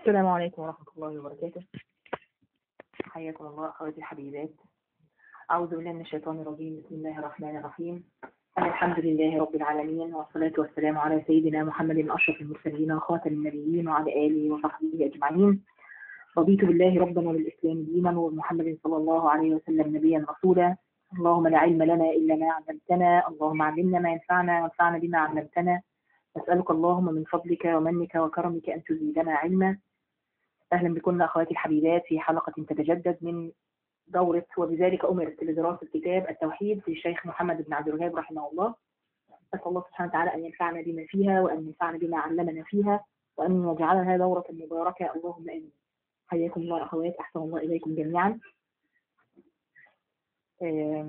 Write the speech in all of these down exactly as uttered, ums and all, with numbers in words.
السلام عليكم ورحمة الله وبركاته. حياكم الله أخواتي الحبيبات. أعوذ بالله من الشيطان الرجيم. بسم الله الرحمن الرحيم. الحمد لله رب العالمين، والصلاة والسلام على سيدنا محمد أشرف المرسلين وخاتم النبيين وعلى آله وصحبه أجمعين. رضيت بالله ربا وبالإسلام دينا وبمحمد صلى الله عليه وسلم نبيا رسولا. اللهم لا علم لنا إلا ما علمتنا، اللهم علمنا ما ينفعنا وانفعنا بما علمتنا. أسألك اللهم من فضلك ومنك وكرمك أن تزيدنا علما. أهلا بكم أخواتي الحبيبات في حلقة تتجدد من دورة وبذلك أمرت لدراسة كتاب التوحيد للشيخ محمد بن عبد الوهاب رحمه الله. أسأل الله سبحانه وتعالى أن ينفعنا بما فيها وأن ينفعنا بما علمنا فيها وأن يجعلها دورة مباركة، اللهم آمين. حياكم الله أخوات، أحسن الله إليكم جميعا. آه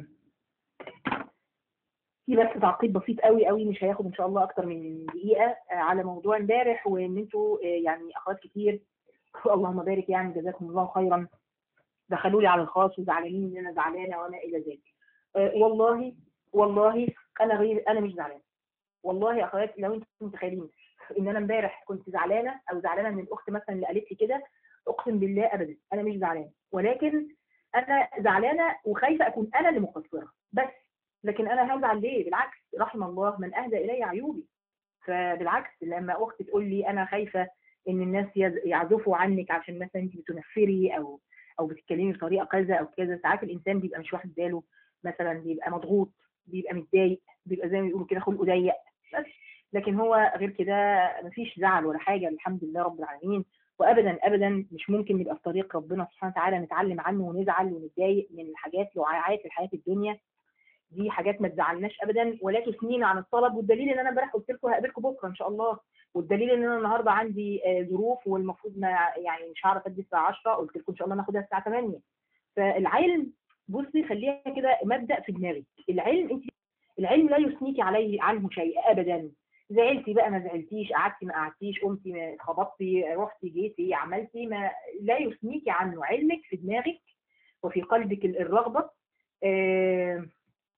في بس تعقيب بسيط قوي قوي، مش هياخد إن شاء الله أكتر من دقيقة، آه على موضوع امبارح، وإن أنتوا آه يعني أخوات كتير اللهم بارك يعني جزاكم الله خيرا دخلوا لي على الخاص وزعلانين ان انا زعلانه وما الى ذلك. أه والله والله انا غير انا مش زعلانه. والله يا اخواتي لو انتم متخيلين ان انا امبارح كنت زعلانه او زعلانه من الاخت مثلا اللي قالت لي كده، اقسم بالله ابدا انا مش زعلانه، ولكن انا زعلانه وخايفه اكون انا اللي مقصره بس. لكن انا هزعل ليه؟ بالعكس، رحم الله من اهدى الي عيوبي. فبالعكس لما اختي تقول لي انا خايفه ان الناس يعزفوا عنك عشان مثلا انت بتنفري او او بتتكلمي بطريقه كذا او كذا، ساعات الانسان بيبقى مش واخد باله، مثلا بيبقى مضغوط، بيبقى متضايق، بيبقى زي ما بيقولوا كده خلقه ضيق بس. لكن هو غير كده مفيش زعل ولا حاجه، الحمد لله رب العالمين. وابدا ابدا مش ممكن نبقى في طريق ربنا سبحانه وتعالى نتعلم عنه ونزعل ونتضايق من حاجات لعاعات الحياه الدنيا. دي حاجات ما تزعلناش ابدا ولا تثنينا عن الطلب. والدليل ان انا امبارح قلت لكم هقابلكم بكره ان شاء الله، والدليل ان انا النهارده عندي ظروف والمفروض ما يعني مش هعرف ادي الساعه عشرة، قلت لكم ان شاء الله ناخدها الساعه ثمانية. فالعلم بصي خليها كده مبدا في دماغك، العلم انت العلم لا يثنيكي عليه عنه شيء ابدا. زعلتي بقى ما زعلتيش، قعدتي ما قعدتيش، قمتي ما خبطتي، رحتي جيتي عملتي، ما لا يثنيكي عنه. علمك في دماغك وفي قلبك الرغبه. آه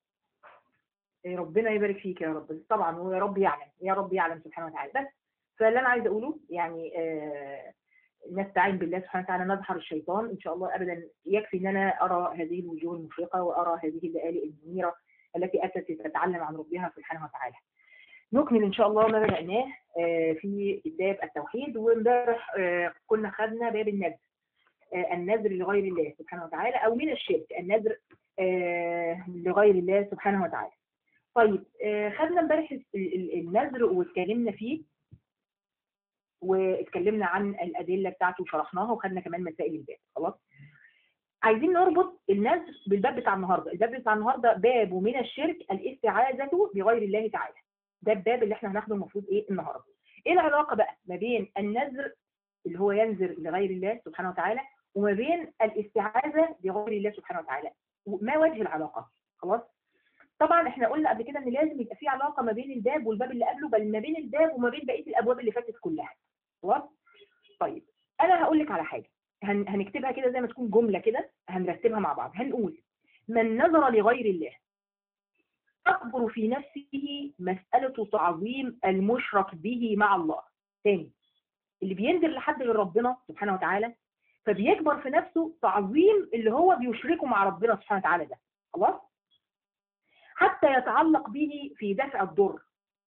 ربنا يبارك فيك يا رب. طبعا هو يا رب يعلم، يا رب يعلم سبحانه وتعالى. بس فاللي انا عايزه اقوله يعني آه نستعين بالله سبحانه وتعالى، نظهر الشيطان ان شاء الله ابدا. يكفي ان انا ارى هذه الوجوه المشرقه وارى هذه الليالي المنيره التي اتت تتعلم عن ربها سبحانه وتعالى. نكمل ان شاء الله ما بدأناه آه في كتاب التوحيد. وامبارح آه كنا خدنا باب النذر، آه النذر لغير الله سبحانه وتعالى او من الشرك، النذر آه لغير الله سبحانه وتعالى. طيب آه خدنا امبارح النذر واتكلمنا فيه، واتكلمنا عن الادله بتاعته وشرحناها، وخدنا كمان مسائل الباب. خلاص عايزين نربط النذر بالباب بتاع النهارده. الباب بتاع النهارده باب من الشرك الاستعاذه بغير الله تعالى. ده الباب اللي احنا هناخده المفروض ايه النهارده. ايه العلاقه بقى ما بين النذر اللي هو ينذر لغير الله سبحانه وتعالى وما بين الاستعاذه بغير الله سبحانه وتعالى؟ ما وجه العلاقه؟ خلاص طبعا احنا قلنا قبل كده ان لازم يبقى في علاقه ما بين الباب والباب اللي قبله، بل ما بين الباب وما بين بقيه الابواب اللي فاتت كلها. خلاص طيب انا هقول لك على حاجه هن... هنكتبها كده زي ما تكون جمله كده، هنرتبها مع بعض. هنقول من نذر لغير الله تكبر في نفسه مساله تعظيم المشرك به مع الله. تاني، اللي بينذر لحد غير ربنا سبحانه وتعالى فبيكبر في نفسه تعظيم اللي هو بيشركه مع ربنا سبحانه وتعالى ده. خلاص حتى يتعلق به في دفع الضر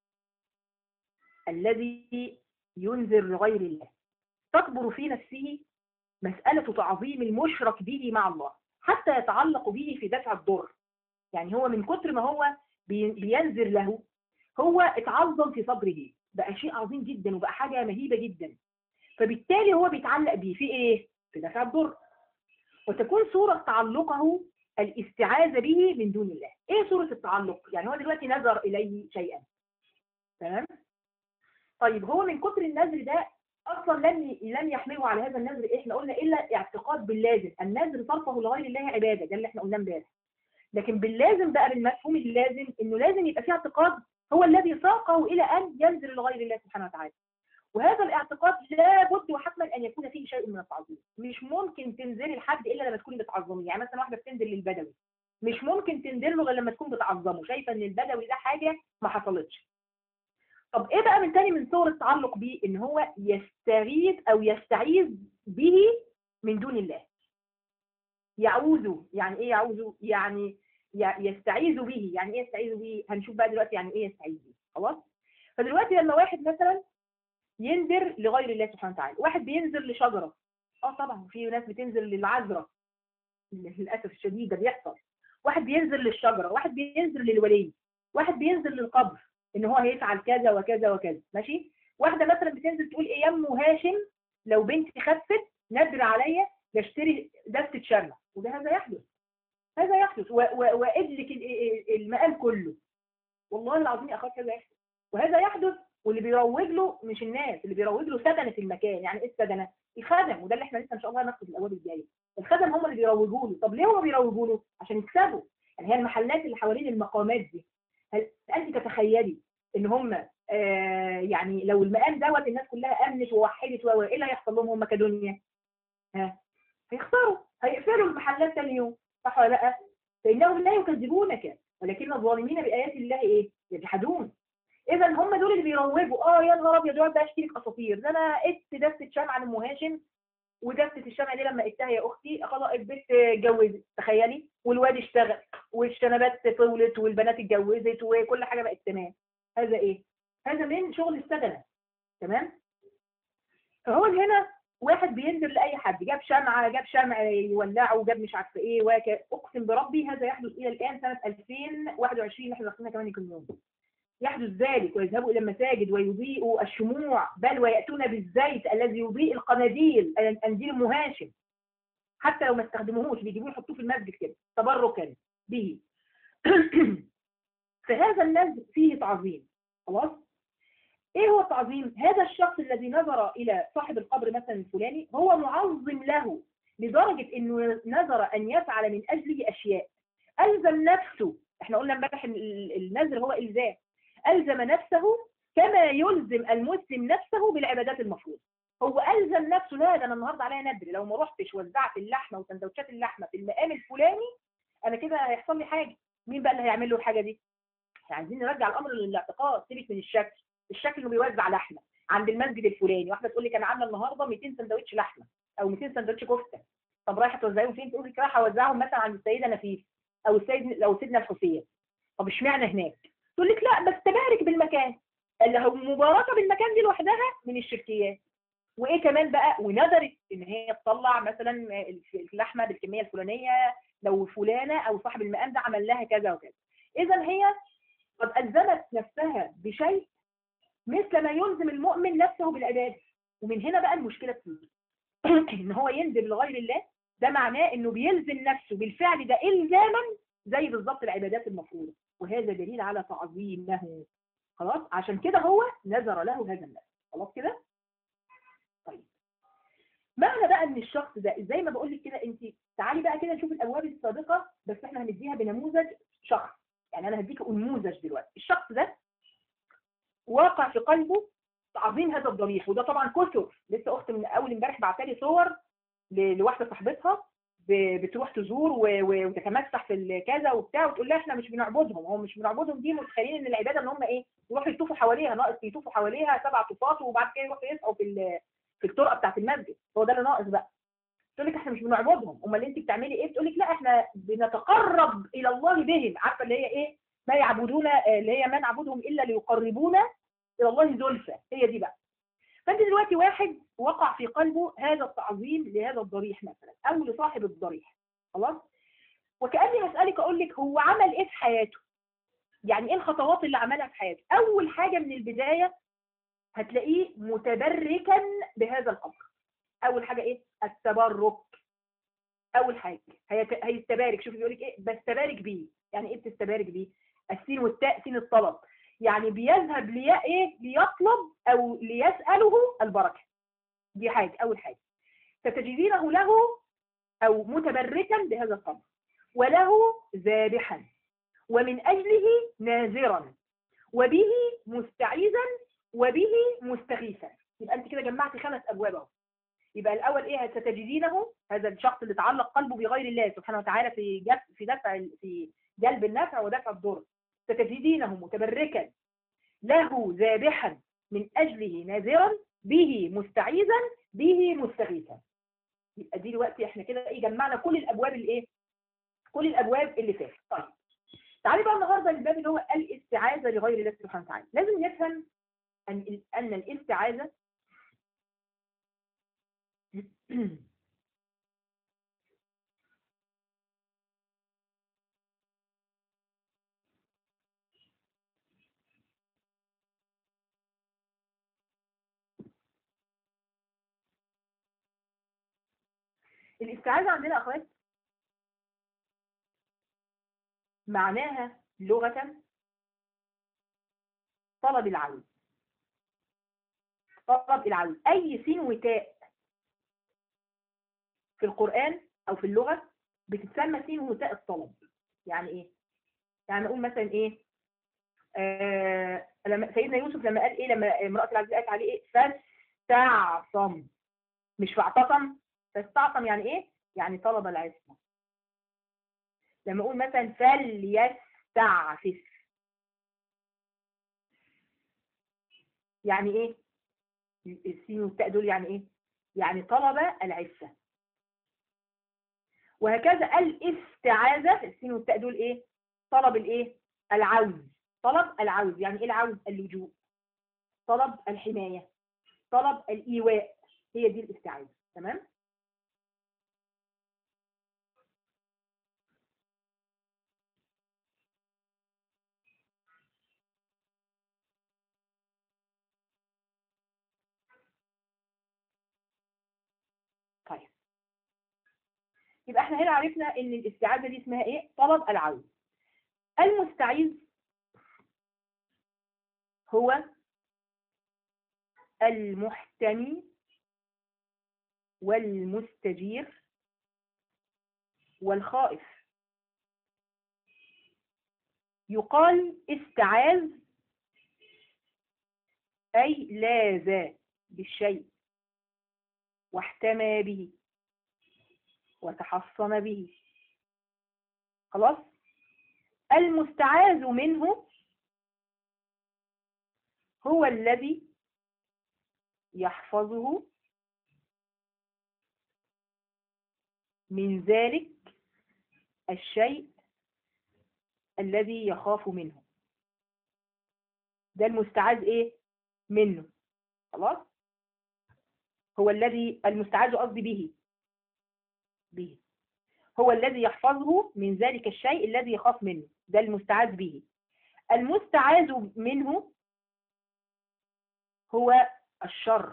الذي ينذر لغير الله. تكبر في نفسه مسألة تعظيم المشرك به مع الله حتى يتعلق به في دفع الضر. يعني هو من كتر ما هو بينذر له هو اتعظم في صدره، بقى شيء عظيم جدا وبقى حاجة مهيبة جدا، فبالتالي هو بيتعلق به في ايه؟ في دفع الضر. وتكون صورة تعلقه الاستعاذة به من دون الله. ايه صورة التعلق؟ يعني هو دلوقتي نذر اليه شيئا، تمام؟ طيب هو من كتر النذر ده اصلا لم لم يحمله على هذا النذر إيه؟ احنا قلنا الا اعتقاد باللازم. النذر صرفه لغير الله عباده، ده اللي احنا قلناه امبارح. لكن باللازم بقى، بالمفهوم اللازم، انه لازم يبقى فيه اعتقاد هو الذي ساقه الى ان ينذر لغير الله سبحانه وتعالى. وهذا الاعتقاد لابد وحتما ان يكون فيه شيء من التعظيم. مش ممكن تنذري لحد الا لما تكوني بتعظميه. يعني مثلا واحده بتنذر للبدوي، مش ممكن تنذر له غير لما تكون بتعظمه، شايفه ان البدوي ده حاجه ما حصلتش. طب ايه بقى من تاني من صور التعلق بيه؟ ان هو يستغيث او يستعيذ به من دون الله. يعوذ، يعني ايه يعوذ؟ يعني يستعيذ به. يعني ايه يستعيذ به؟ هنشوف بقى دلوقتي يعني ايه يستعيذ به. خلاص. فدلوقتي لما واحد مثلا ينذر لغير الله سبحانه وتعالى، واحد بينذر لشجره، اه طبعا في ناس بتنذر للعذراء للاسف الشديد ده بيحصل. واحد بينذر للشجره، واحد بينذر للولي، واحد بينذر للقبر ان هو هيفعل كذا وكذا وكذا، ماشي. واحده مثلا بتنزل تقول ايه، يم هاشم لو بنتي خفت نذر عليا بشتري دستة شمع، وده هذا يحدث. هذا يحدث وادلك المقام كله، والله العظيم يا اخوات هذا يحدث. وهذا يحدث واللي بيروج له مش الناس، اللي بيروج له سدنه المكان. يعني ايه السدنه؟ الخدم، وده اللي احنا لسه ان شاء الله هناخده في الابواب الجايه. الخدم هم اللي بيروجوا له. طب ليه هم بيروجوا له؟ عشان يكسبوا. يعني هي المحلات اللي حوالين المقامات دي، هل انت تتخيلي ان هم آه يعني لو المقام دوت الناس كلها امنت ووحدت، وايه اللي هيحصل لهم هم كدنيا؟ ها، هيخسروا، هيقفلوا المحلات ثاني يوم، صح ولا لا؟ فانهم لا يكذبونك ولكن الظالمين بايات الله ايه؟ يجحدون. اذا هم دول اللي بيروجوا. اه يا نهار ابيض، يقعد بقى اشتري لك اساطير، ده انا قست دسته شمعه لام هاشم، ودسته الشمعه دي لما قستها يا اختي خلاص البنت اتجوزت، تخيلي، والواد اشتغل والشنبات طولت والبنات اتجوزت وكل حاجه بقت تمام. هذا ايه؟ هذا من شغل السدنه. تمام. فهو هنا واحد بينزل لاي حد، جاب شمعه، جاب شمع يولعه، جاب مش عارفه ايه، وك... اقسم بربي هذا يحدث الى الان سنه ألفين وواحد وعشرين، احنا داخلين كمان كم يوم يحدث ذلك. ويذهبوا الى المساجد ويضيئوا الشموع، بل وياتون بالزيت الذي يضيء القناديل، قنديل ام هاشم، حتى لو ما استخدموهوش بيجيبوه يحطوه في المسجد كده تبركا به. فهذا النذر فيه تعظيم. خلاص. ايه هو التعظيم؟ هذا الشخص الذي نظر الى صاحب القبر مثلا الفلاني هو معظم له لدرجه انه نذر ان يفعل من اجله اشياء، الزم نفسه. احنا قلنا امبارح النذر هو الزام، الزم نفسه كما يلزم المسلم نفسه بالعبادات المفروضه. هو الزم نفسه، لا ده انا النهارده عليا نذر، لو ما رحتش وزعت اللحمه وسندوتشات اللحمه في المقام الفلاني انا كده هيحصل لي حاجه. مين بقى اللي هيعمل له الحاجه دي؟ عايزين نرجع الامر للاعتقاد، سيبك من الشكل. الشكل انه بيوزع لحمه عند المسجد الفلاني، واحده تقول لك انا عامله النهارده مئتين سندوتش لحمه او مئتين سندوتش كفته، طب رايحه توزعيهم فين؟ تقول لك رايحه اوزعهم مثلا عند السيده نفيس او السيد او سيدنا الحسين. طب اشمعنى هناك؟ تقول لك لا بس تبارك بالمكان. اللي هو مباركه بالمكان دي لوحدها من الشركيات. وايه كمان بقى؟ ونذرت ان هي تطلع مثلا اللحمه بالكميه الفلانيه لو فلانه او صاحب المقام ده عمل لها كذا وكذا. اذا هي قد الزمت نفسها بشيء مثل ما يلزم المؤمن نفسه بالعباده. ومن هنا بقى المشكله بتيجي. ان هو ينذر لغير الله، ده معناه انه بيلزم نفسه بالفعل ده الزاما زي بالظبط العبادات المفروضه، وهذا دليل على تعظيمه. خلاص. عشان كده هو نذر له هذا النذر. خلاص كده. طيب معنى بقى ان الشخص ده زي ما بقول لك كده، انت تعالي بقى كده نشوف الابواب السابقه، بس احنا هنديها بنموذج شخص. يعني انا هديك نموذج دلوقتي. الشخص ده واقع في قلبه تعظيم هذا الضريح، وده طبعا كثر. لسه اخت من اول امبارح بعتلي صور لواحده صاحبتها بتروح تزور وتتمسح في كذا وبتاع، وتقول لها احنا مش بنعبدهم. هم مش بنعبدهم دي متخيلين ان العباده ان هم ايه؟ يروحوا يطوفوا حواليها، ناقص يطوفوا حواليها سبع طوفات وبعد كده يروحوا يسقوا في في الطرقه بتاعت المسجد. هو ده اللي ناقص بقى. تقول لك احنا مش بنعبدهم. امال انت بتعملي ايه؟ بتقول لك لا احنا بنتقرب الى الله بهم. عارفه اللي هي ايه؟ ما يعبدون، اللي هي ما نعبدهم الا ليقربونا الى الله زلفى. هي دي بقى. فانت دلوقتي واحد وقع في قلبه هذا التعظيم لهذا الضريح مثلا او لصاحب الضريح. خلاص. وكاني هسالك اقول لك هو عمل ايه في حياته؟ يعني ايه الخطوات اللي عملها في حياته؟ اول حاجه من البدايه هتلاقيه متبركا بهذا الامر. اول حاجه ايه؟ التبرك. اول حاجه هيستبارك. شوفي بيقول لك ايه؟ بستبارك بيه. يعني ايه بتستبارك بيه؟ السين والتاء سين الطلب، يعني بيذهب لي ايه؟ ليطلب او ليساله البركه. دي حاجه. اول حاجه ستجدينه له او متبركا بهذا الامر، وله ذابحا، ومن اجله ناذرا، وبه مستعيذا، وبه مستغيثا. يبقى انت كده جمعتي خمس ابواب اهو. يبقى الاول ايه؟ ستجدينه هذا الشخص اللي تعلق قلبه بغير الله سبحانه وتعالى في جلب في دفع في جلب النفع ودفع الضر. ستجدينه متبركا له ذابحا من أجله ناذرا به مستعيذا به مستغيثا. يبقى دي دلوقتي احنا كده ايه جمعنا كل الابواب الايه كل الابواب اللي فاتت. طيب تعالي بقى النهارده للباب اللي هو الاستعاذه لغير الله سبحانه وتعالى. لازم نفهم ان ان الاستعاذه الاستعاذه عندنا يا اخوات معناها لغه طلب العون. طلب العون اي سين وتاء في القرآن او في اللغه بتتسمى سين وتاء الطلب. يعني ايه؟ يعني اقول مثلا ايه آه لما سيدنا يوسف لما قال ايه لما امرأة العزيز قالت عليه ايه فاستعصم، مش فاعتصم. فاستعصم يعني ايه؟ يعني طلب العصمة. لما اقول مثلا فليستعفف يعني ايه؟ السين والتاء دول يعني ايه؟ يعني طلب العفة. وهكذا الاستعاذة السين والتاء دول ايه؟ طلب الايه؟ العوز. طلب العوز يعني ايه العوز؟ اللجوء، طلب الحماية، طلب الإيواء. هي دي الاستعاذة. تمام؟ طيب يبقى احنا هنا عرفنا ان الاستعاذة دي اسمها ايه؟ طلب العوز. المستعيذ هو المحتمي والمستجير والخائف. يقال استعاذ أي لاذ بالشيء واحتمى به وتحصن به. خلاص؟ المستعاذ منه هو الذي يحفظه من ذلك الشيء الذي يخاف منه. ده المستعاذ ايه منه. خلاص؟ هو الذي المستعاذ قصدي به به هو الذي يحفظه من ذلك الشيء الذي يخاف منه. ده المستعاذ به. المستعاذ منه هو الشر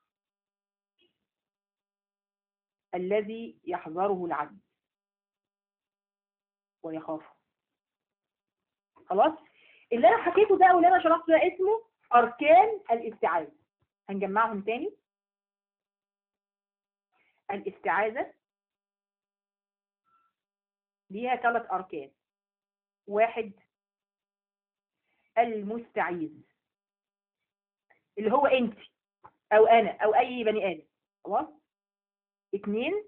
الذي يحذره العبد ويخافه. خلاص؟ اللي انا حكيته ده واللي انا شرحته ده اسمه اركان الاستعاذة. هنجمعهم تاني. الاستعاذة ليها ثلاث اركان. واحد المستعيذ اللي هو انت او انا او اي بني ادم. خلاص؟ اثنين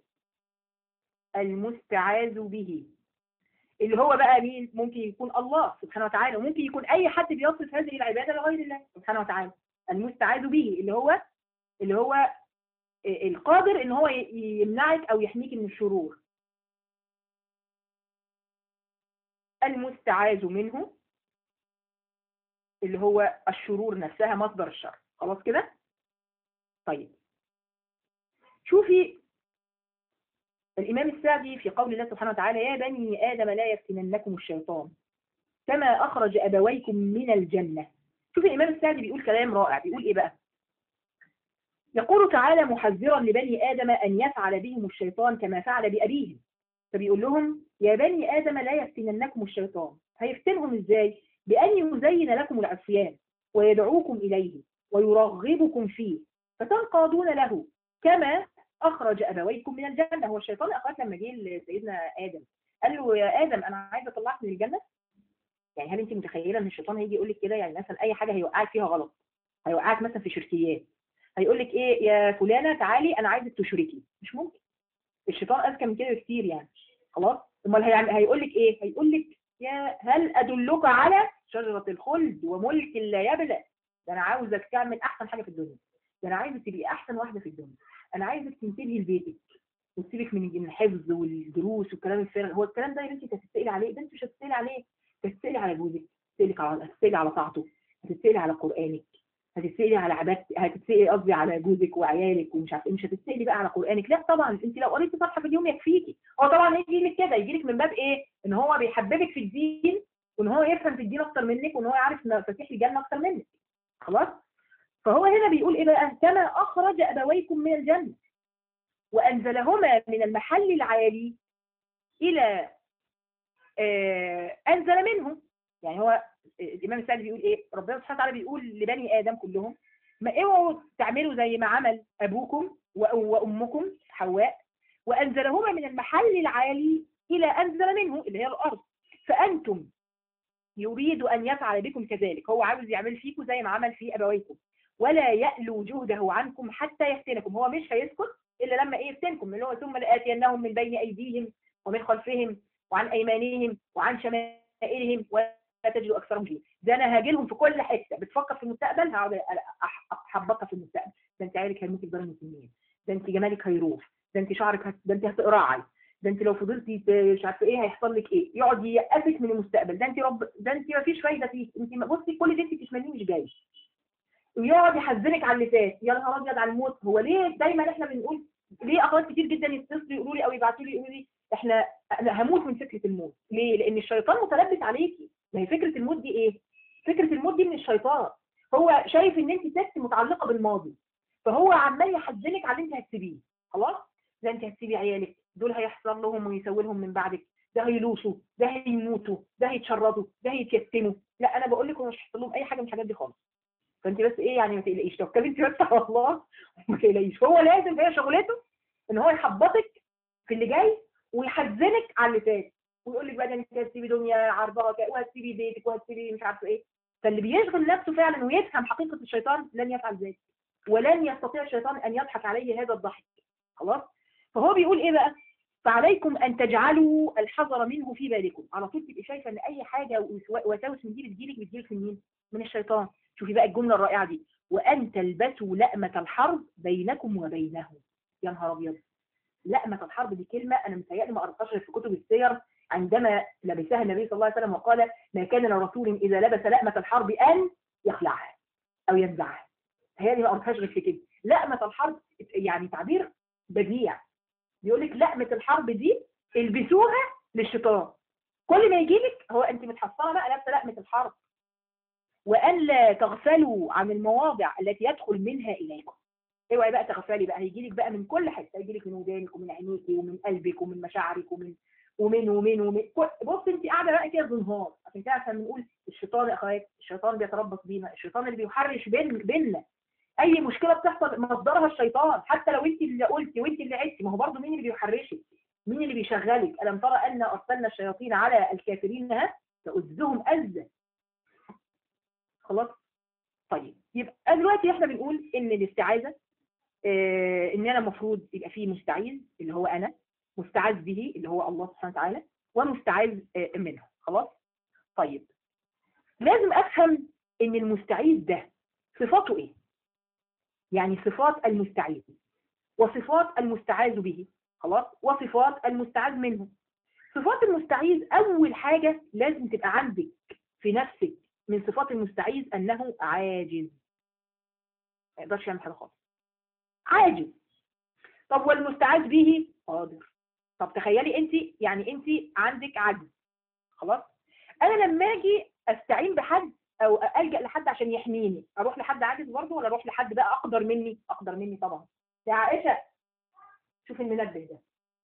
المستعاذ به اللي هو بقى مين؟ ممكن يكون الله سبحانه وتعالى وممكن يكون اي حد بيصف هذه العباده لغير الله سبحانه وتعالى. المستعاذ به اللي هو اللي هو القادر ان هو يمنعك او يحميك من الشرور. المستعاذ منه اللي هو الشرور نفسها مصدر الشر. خلاص كده؟ طيب شوفي الإمام السعدي في قول الله سبحانه وتعالى يا بني آدم لا يفتننكم الشيطان كما أخرج أبويكم من الجنة. شوفي الإمام السعدي بيقول كلام رائع. بيقول إيه بقى؟ يقول تعالى محذرا لبني آدم أن يفعل بهم الشيطان كما فعل بأبيهم. فبيقول لهم يا بني آدم لا يفتننكم الشيطان. هيفتنهم إزاي؟ بأن يزين لكم العصيان ويدعوكم إليه ويرغبكم فيه فتنقادون له كما أخرج أبويكم من الجنة. هو الشيطان أخوات لما جه لسيدنا آدم قال له يا آدم أنا عايز أطلعك من الجنة. يعني هل أنت متخيلة إن الشيطان هيجي يقول لك كده؟ يعني مثلا أي حاجة هيوقعك فيها غلط، هيوقعك مثلا في شركيات، هيقول لك إيه يا فلانة تعالي أنا عايزك تشركي. مش ممكن. الشيطان أذكى من كده بكتير يعني. خلاص؟ أمال هيقول لك إيه؟ هيقول لك يا هل ادلك على شجره الخلد وملك لا يبلى. ده انا عاوزك تعمل احسن حاجه في الدنيا، ده انا عايزك تبقي احسن واحده في الدنيا، انا عايزك تنتبهي لبيتك وتسيبك من الحفظ والدروس والكلام الفارغ. هو الكلام ده يا بنتي هتتسالي عليه؟ ده انت مش هتتسالي عليه، هتتسالي على جوزك، هتتسالي على هتتسالي على طاعته، هتتسالي على قرانك، هتتسالي على عبادتك، هتتسالي قصدي على جوزك وعيالك ومش عارفه، مش هتتسالي بقى على قرانك. لا طبعا، انت لو قريتي صفحه في اليوم يكفيكي. هو طبعا يجي لك كده، يجي لك من باب ايه؟ ان هو بيحببك في الدين، وان هو يفهم في الدين اكتر منك، وان هو يعرف مفاتيح الجنه اكتر منك. خلاص. فهو هنا بيقول ايه بقى؟ كما اخرج ابويكم من الجنه وانزلهما من المحل العالي الى آه انزل منه. يعني هو الامام السعدي بيقول ايه؟ ربنا سبحانه وتعالى بيقول لبني ادم كلهم ما اوعوا تعملوا زي ما عمل ابوكم وامكم حواء، وانزلهما من المحل العالي الى انزل منه اللي هي الارض، فانتم يريد ان يفعل بكم كذلك. هو عاوز يعمل فيكم زي ما عمل في ابويكم، ولا يألو جهده عنكم حتى يفتنكم. هو مش هيسكت الا لما ايه؟ يفتنكم، اللي هو ثم لآتينهم من بين ايديهم ومن خلفهم وعن ايمانهم وعن شمائلهم ولا تجد اكثرهم فيه. ده انا هاجي لهم في كل حته. بتفكر في المستقبل، هقعد احبطها في المستقبل. ده انت عيالك هيموت في دار المسلمين، ده انت جمالك هيروح، ده انت شعرك هت... ده انت هتقرعي، ده انت لو فضلتي مش عارفه ايه هيحصل لك ايه. يقعد ييأسك من المستقبل. ده انت رب ده انت ما فيش فايده فيك، انت بصي كل اللي انت بتتمنيه مش جاي. ويقعد يحزنك على اللي فات. يا نهار ابيض على الموت. هو ليه دايما احنا بنقول، ليه اخوات كتير جدا يتصلوا يقولوا لي او يبعتوا لي يقولوا لي احنا انا هموت من فكره الموت؟ ليه؟ لان الشيطان متلبس عليكي. ما هي فكره الموت دي ايه؟ فكره الموت دي من الشيطان. هو شايف ان انت ست متعلقه بالماضي، فهو عمال يحزنك على اللي انت هتسيبيه. خلاص؟ ده انت هتسيبي عيالك، دول هيحصل لهم ويسوي لهم من بعدك، ده هيلوسوا، ده هيموتوا، ده هيتشردوا، ده هيتيتموا. لا انا بقول لك مش هيحصل لهم اي حاجه من الحاجات دي خالص. فانت بس ايه يعني؟ ما تقلقيش، توكلي انت بس على الله وما تقلقيش. هو لازم، هي شغلته ان هو يحبطك في اللي جاي ويحزنك على اللي فات، ويقول لك بقى ده انت هتسيبي دنيا عرضها وهتسيبي بيتك وهتسيبي مش عارفه ايه. فاللي بيشغل نفسه فعلا ويفهم حقيقه الشيطان لن يفعل ذلك، ولن يستطيع الشيطان ان يضحك عليه هذا الضحك. خلاص. فهو بيقول ايه بقى؟ فعليكم ان تجعلوا الحذر منه في بالكم. على طول تبقي شايفه ان اي حاجه وساوس من دي بتجيلك بتجيلك من مين؟ من الشيطان. شوفي بقى الجمله الرائعه دي: وان تلبسوا لأمة الحرب بينكم وبينه. يا نهار ابيض. لأمة الحرب دي كلمه انا متهيألي ما قرأتهاش في كتب السير، عندما لبسها النبي صلى الله عليه وسلم وقال ما كان لرسول اذا لبس لأمة الحرب ان يخلعها او ينزعها. هي دي ما قرأتهاش غير في كده. لأمة الحرب يعني تعبير بديع. بيقول لك لأمة الحرب دي البسوها للشيطان. كل ما يجي لك هو انت متحصنه بقى لابسه لأمة الحرب. وأن لا تغفلوا عن المواضع التي يدخل منها إليكم. اوعي بقى تغفلي بقى، هيجي لك بقى من كل حته، هيجي لك من ودانك ومن عينيك ومن قلبك ومن مشاعرك ومن ومن ومن ومن بص انت قاعده بقى كده بنهار. عشان كده احنا بنقول الشيطان يا اخوات، الشيطان بيتربص بينا، الشيطان اللي بيحرش بين بيننا. اي مشكله بتحصل مصدرها الشيطان، حتى لو انت اللي قلتي وانت اللي عدتي، ما هو برضه مين اللي بيحرشك؟ مين اللي بيشغلك؟ الم ترى ان ارسلنا الشياطين على الكافرين ها تؤذهم اذى. خلاص. طيب يبقى دلوقتي احنا بنقول ان الاستعاذه اه ان انا المفروض يبقى فيه مستعيذ اللي هو انا، مستعاذ به اللي هو الله سبحانه وتعالى، ومستعاذ اه منه. خلاص. طيب لازم افهم ان المستعيذ ده صفاته ايه؟ يعني صفات المستعيذ وصفات المستعاذ به. خلاص. وصفات المستعاذ منه. صفات المستعيذ اول حاجه لازم تبقى عندك في نفسك من صفات المستعيذ انه عاجز. ما يقدرش يعمل حاجه خالص. عاجز. طب والمستعاذ به قادر. طب تخيلي انت، يعني انت عندك عجز. خلاص. انا لما اجي استعين بحد او الجا لحد عشان يحميني، اروح لحد عاجز برضه ولا اروح لحد بقى اقدر مني؟ اقدر مني طبعا. يا عائشه شوف المنبه ده.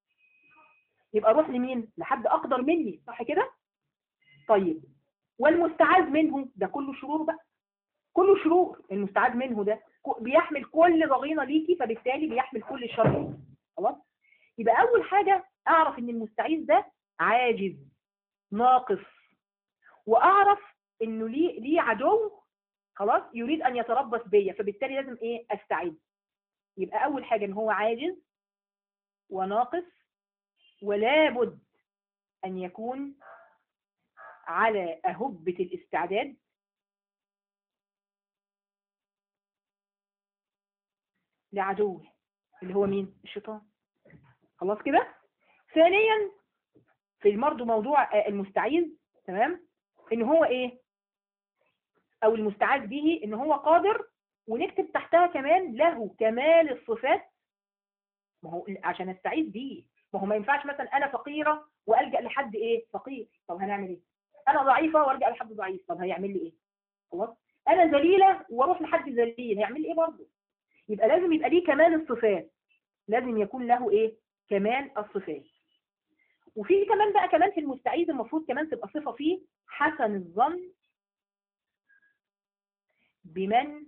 يبقى اروح لمين؟ لحد اقدر مني، صح كده؟ طيب والمستعاذ منه ده كله شرور بقى، كله شرور. المستعاذ منه ده بيحمل كل ضغينه ليكي، فبالتالي بيحمل كل الشر. خلاص. يبقى اول حاجه اعرف ان المستعيذ ده عاجز ناقص، واعرف انه ليه ليه عدو خلاص يريد ان يتربص بيا، فبالتالي لازم ايه؟ استعيذ. يبقى اول حاجه ان هو عاجز وناقص، ولا بد ان يكون على أهبة الاستعداد لعدوه اللي هو مين؟ الشيطان. خلاص كده. ثانيا في برضه موضوع المستعيذ، تمام، ان هو ايه، او المستعاذ به ان هو قادر، ونكتب تحتها كمان له كمال الصفات. ما هو عشان استعيذ بيه، ما هو ما ينفعش مثلا انا فقيره والجا لحد ايه فقير، طب هنعمل ايه؟ انا ضعيفه وارجع لحد ضعيف، طب هيعمل لي ايه؟ خلاص. انا ذليله واروح لحد ذليل، هيعمل لي ايه برضه؟ يبقى لازم يبقى ليه كمال الصفات، لازم يكون له ايه؟ كمال الصفات. وفي كمان بقى كمان في المستعيذ المفروض كمان تبقى صفه فيه حسن الظن بمن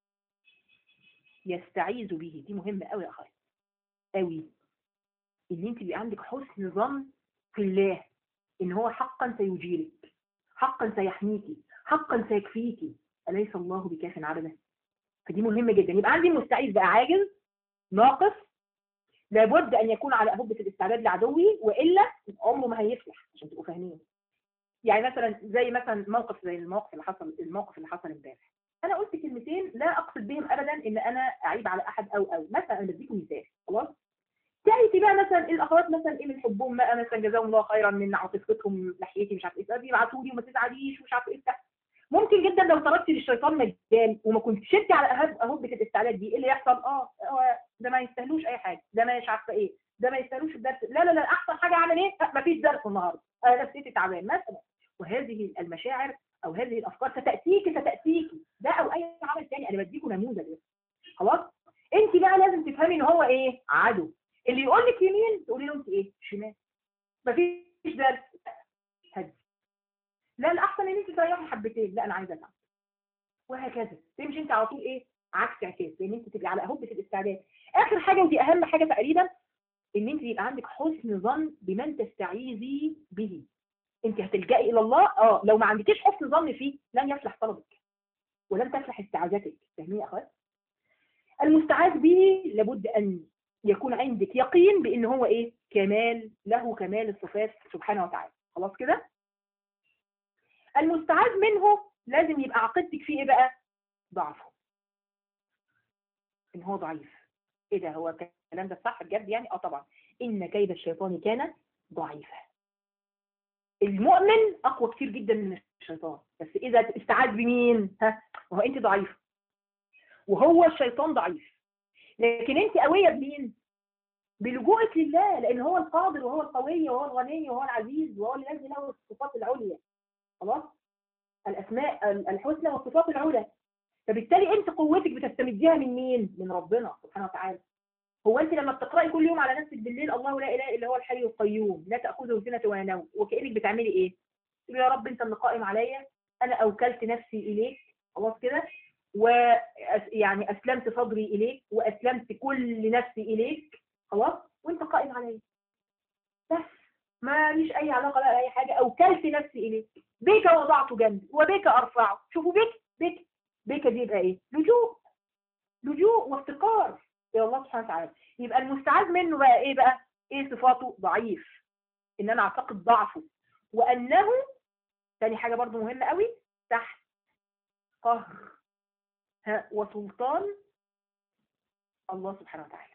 يستعيذ به. دي مهمه قوي يا اخويا، قوي، ان انت يبقى عندك حسن ظن في الله، ان هو حقا سيجيرك، حقا سيحميكي، حقا سيكفيكي، اليس الله بكاف عبده. فدي مهمه جدا. يبقى عندي المستعيذ بقى عاجز ناقص، لابد ان يكون على أهبة الاستعداد لعدوي، والا عمره ما هيفلح، عشان تبقوا فاهمين. يعني مثلا زي مثلا موقف زي الموقف اللي حصل الموقف اللي حصل امبارح، انا قلت كلمتين لا اقصد بهم ابدا ان انا اعيب على احد او او مثلا، انا بديكم مثال خلاص. تعرفي بقى مثلا الاخوات مثلا ايه من حبهم بقى مثلا جزاهم الله خيرا من عاطفتهم ناحيتي، مش عارف ايه، بيبعتوا لي وما تزعليش ومش عارف ايه بتاع. ممكن جدا لو تركتي للشيطان مجال وما كنتش شدتي على أهب أهبة الاستعداد دي، ايه اللي يحصل؟ اه ده ما يستاهلوش اي حاجه، ده ما مش عارفه ايه، ده ما يستاهلوش الدرس، لا لا لا احسن حاجه اعمل ايه؟ ما فيش درس النهارده، انا نفسيتي تعبان مثلا. وهذه المشاعر او هذه الافكار ستاتيكي ستاتيكي ده او اي عمل ثاني، انا بديكم نموذج خلاص. انت بقى لازم تفهمي ان هو ايه؟ عدو. اللي يقول لك يمين تقولي له انت ايه؟ شمال. مفيش درس، هدي. لا الاحسن ان انت تريحي حبتين، لا انا عايزه اتعب. وهكذا تمشي انت على طول ايه؟ عكس عكاس، لان انت تبقي على اهبه الاستعداد. اخر حاجه ودي اهم حاجه تقريبا، ان انت يبقى عندك حسن ظن بمن تستعيذي به. انت هتلجئي الى الله، اه لو ما عندكيش حسن ظن فيه لن يفلح طلبك ولن تفلح استعاذتك. فاهمين يا اخوات؟ المستعاذ به لابد ان يكون عندك يقين بان هو ايه؟ كمال، له كمال الصفات سبحانه وتعالى. خلاص كده. المستعاذ منه لازم يبقى عقيدتك فيه ايه بقى؟ ضعفه، ان هو ضعيف. ايه ده؟ هو الكلام ده صح بجد يعني؟ اه طبعا. ان كيد الشيطان كان ضعيفا. المؤمن اقوى كتير جدا من الشيطان، بس اذا استعاذ بمين؟ ها، وهو انت ضعيفه وهو الشيطان ضعيف، لكن انت قويه بمين؟ بلجوءك لله، لان هو القادر وهو القوي وهو الغني وهو العزيز وهو الذي له الصفات العليا. خلاص، الاسماء الحسنى والصفات العلى. فبالتالي انت قوتك بتستمديها من مين؟ من ربنا سبحانه وتعالى. هو انت لما بتقراي كل يوم على نفسك بالليل الله لا اله الا هو الحي القيوم لا تاخذه سنه ولا نوم، وكانك بتعملي ايه؟ تقولي يا رب انت اللي قائم عليا، انا اوكلت نفسي اليك، خلاص كده، ويعني اسلمت صدري اليك واسلمت كل نفسي اليك، خلاص، وانت قائم عليا بس، ما ليش اي علاقه لا اي حاجه، اوكلت نفسي اليك، بك وضعت جنبي وبك ارفعه. شوفوا بك بك بك دي يبقى ايه؟ لجوء، لجوء وافتقار الى الله سبحانه وتعالى. يبقى المستعاذ منه بقى ايه بقى؟ ايه صفاته؟ ضعيف، ان انا اعتقد ضعفه، وانه ثاني حاجه برضو مهمه قوي، تحت قهر ها وسلطان الله سبحانه وتعالى،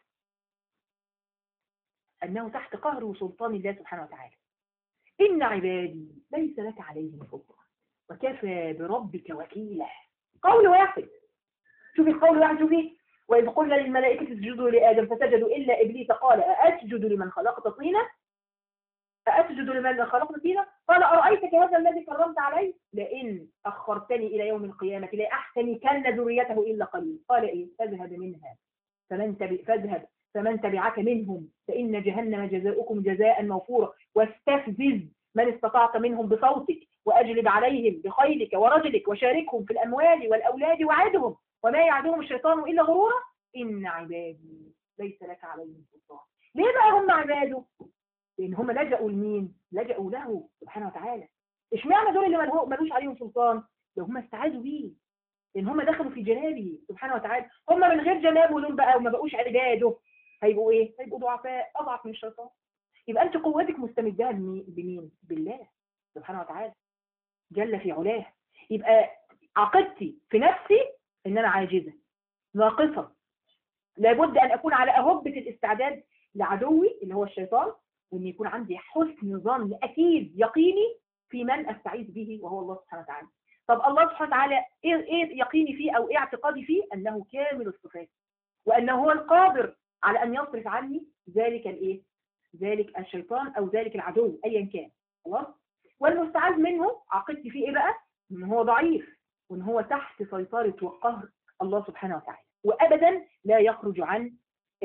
انه تحت قهر وسلطان الله سبحانه وتعالى. ان عبادي ليس لك عليهم سلطان وكفى بربك وكيلا. قول واحد، شوفي القول واحد، شوفي. وإذ قلنا للملائكة اسجدوا لآدم فسجدوا إلا إبليس قال أأسجد لمن خلقت طينا أأسجد لمن خلقت طينا قال أرأيتك هذا الذي كرمت عليه لئن أخرتني إلى يوم القيامة لأحتنكن ذريته إلا قليل. قال إيه؟ فاذهب منها فمن تبع فاذهب فمن تبعك منهم فإن جهنم جزاؤكم جزاء موفورا واستفزز من استطعت منهم بصوتك وأجلب عليهم بخيلك ورجلك وشاركهم في الأموال والأولاد وعدهم وما يعدهم الشيطان إلا غرورا إن عبادي ليس لك عليهم سلطان. ليه بقى هم عباده؟ لأن هم لجأوا لمين؟ لجأوا له سبحانه وتعالى. اشمعنى دول اللي ملوش عليهم سلطان؟ لو هم استعاذوا بيه، لأن هم دخلوا في جنابه سبحانه وتعالى. هم من غير جنابه دول بقى وما بقوش عباده هيبقوا إيه؟ هيبقوا ضعفاء أضعف من الشيطان. يبقى أنت قوتك مستمدها بمين؟ بالله سبحانه وتعالى. جل في علاه. يبقى عقيدتي في نفسي ان انا عاجزه ناقصه، لابد ان اكون على اهبه الاستعداد لعدوي اللي هو الشيطان، وان يكون عندي حسن ظن اكيد يقيني في من استعيذ به وهو الله سبحانه وتعالى. طب الله سبحانه وتعالى ايه ايه يقيني فيه او ايه اعتقادي فيه؟ انه كامل الصفات، وانه هو القادر على ان يصرف عني ذلك الايه؟ ذلك الشيطان او ذلك العدو ايا كان. خلاص؟ والمستعاذ منه عقيدتي فيه ايه بقى؟ ان هو ضعيف، وان هو تحت سيطره وقهر الله سبحانه وتعالى، وابدا لا يخرج عن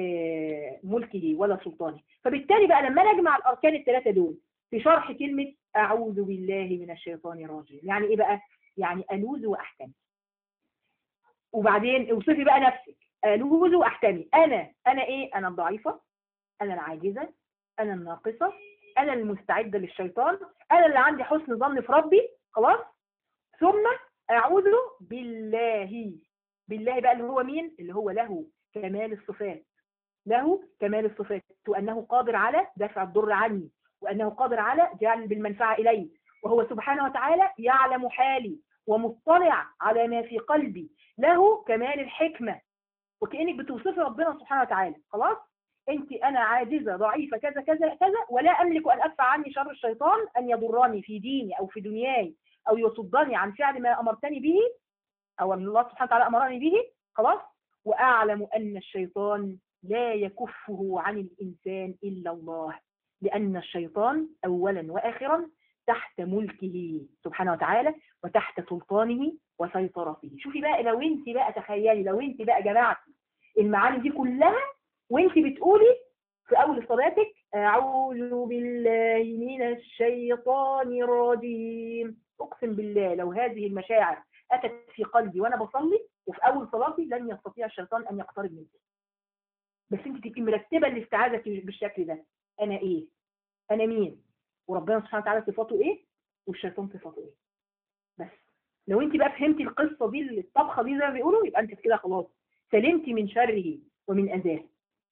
ملكه ولا سلطانه. فبالتالي بقى لما نجمع الاركان الثلاثه دول في شرح كلمه اعوذ بالله من الشيطان الرجيم، يعني ايه بقى؟ يعني الوذ واحتمي. وبعدين اوصفي بقى نفسك، الوذ واحتمي. انا انا ايه؟ انا الضعيفه، انا العاجزه، انا الناقصه، انا المستعده للشيطان، انا اللي عندي حسن ظن في ربي. خلاص؟ ثم اعوذ بالله. بالله بقى اللي هو مين؟ اللي هو له كمال الصفات، له كمال الصفات، وأنه قادر على دفع الضر عني، وأنه قادر على جعل المنفعة إلي، وهو سبحانه وتعالى يعلم حالي ومطلع على ما في قلبي، له كمال الحكمة. وكأنك بتوصفي ربنا سبحانه وتعالى. خلاص؟ أنت أنا عاجزة ضعيفة كذا كذا كذا، ولا أملك أن أدفع عني شر الشيطان أن يضرني في ديني أو في دنياي أو يصدني عن فعل ما أمرتني به أو أن الله سبحانه وتعالى أمرني به. خلاص؟ وأعلم أن الشيطان لا يكفه عن الإنسان إلا الله، لأن الشيطان أولا وآخرا تحت ملكه سبحانه وتعالى وتحت سلطانه وسيطرته. شوفي بقى، لو انت بقى تخيلي، لو انت بقى جمعتي المعاني دي كلها وانت بتقولي في أول صلاتك أعوذ بالله من الشيطان الرجيم، أقسم بالله لو هذه المشاعر أتت في قلبي وأنا بصلي وفي أول صلاتي لن يستطيع الشيطان أن يقترب مني. بس انت تبقي مرتبه الاستعاذه بالشكل ده. انا ايه؟ انا مين؟ وربنا سبحانه وتعالى صفاته ايه؟ والشيطان صفاته ايه؟ بس لو انت بقى فهمتي القصه دي، الطبخه دي زي ما بيقولوا، يبقى انت كده خلاص سلمتي من شره ومن اذاه.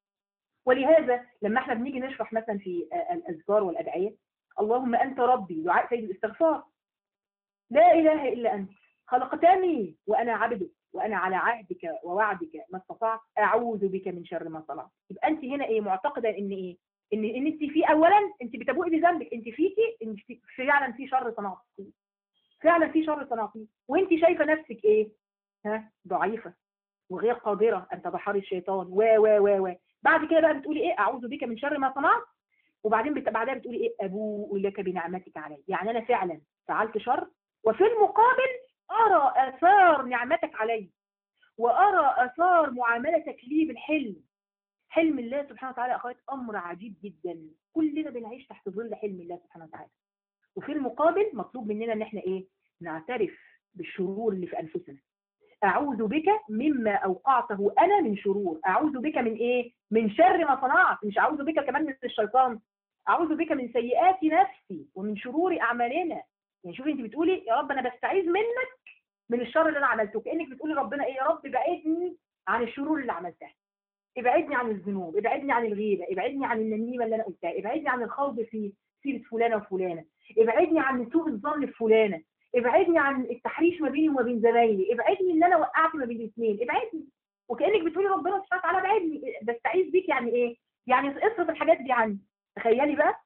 ولهذا لما احنا بنيجي نشرح مثلا في الاذكار والادعيه، اللهم انت ربي، دعاء سيد الاستغفار، لا اله الا انت خلقتني وانا عبدك وانا على عهدك ووعدك ما استطعت، اعوذ بك من شر ما صنعت. يبقى انت هنا ايه؟ معتقده ان ايه؟ ان ان انت في اولا انت بتبوئي بذنبك، انت فيكي انت في فعلا في شر صنعتيه، فعلا في شر صنعتيه، وانت شايفه نفسك ايه؟ ها؟ ضعيفه وغير قادره ان تدحري الشيطان و و و و بعد كده بقى بتقولي ايه؟ اعوذ بك من شر ما صنعت. وبعدين بت... بعدها بتقولي ايه؟ ابوء لك بنعمتك علي، يعني انا فعلا فعلت شر، وفي المقابل أرى آثار نعمتك علي، وأرى آثار معاملتك لي بالحلم. حلم الله سبحانه وتعالى أخوات أمر عجيب جدا، كلنا بنعيش تحت ظل حلم الله سبحانه وتعالى. وفي المقابل مطلوب مننا إن احنا إيه؟ نعترف بالشرور اللي في أنفسنا. أعوذ بك مما أوقعته أنا من شرور. أعوذ بك من إيه؟ من شر ما صنعت. مش أعوذ بك كمان من الشيطان، أعوذ بك من سيئات نفسي ومن شرور أعمالنا. يعني شوفي انت بتقولي يا رب انا بستعيذ منك من الشر اللي انا عملته، كانك بتقولي ربنا ايه؟ يا رب بعدني عن الشرور اللي عملتها، ابعدني عن الذنوب، ابعدني عن الغيبه، ابعدني عن النميمه اللي انا قلتها، ابعدني عن الخوض في سيره فلانه وفلانه، ابعدني عن سوء الظن في فلانه، ابعدني عن التحريش ما بيني وما بين زمايلي، ابعدني ان انا وقعت ما بين الاثنين، ابعدني. وكانك بتقولي ربنا سبحانه وتعالى ابعدني، بستعيذ بيك. يعني ايه؟ يعني اصرف الحاجات دي عني. تخيلي بقى.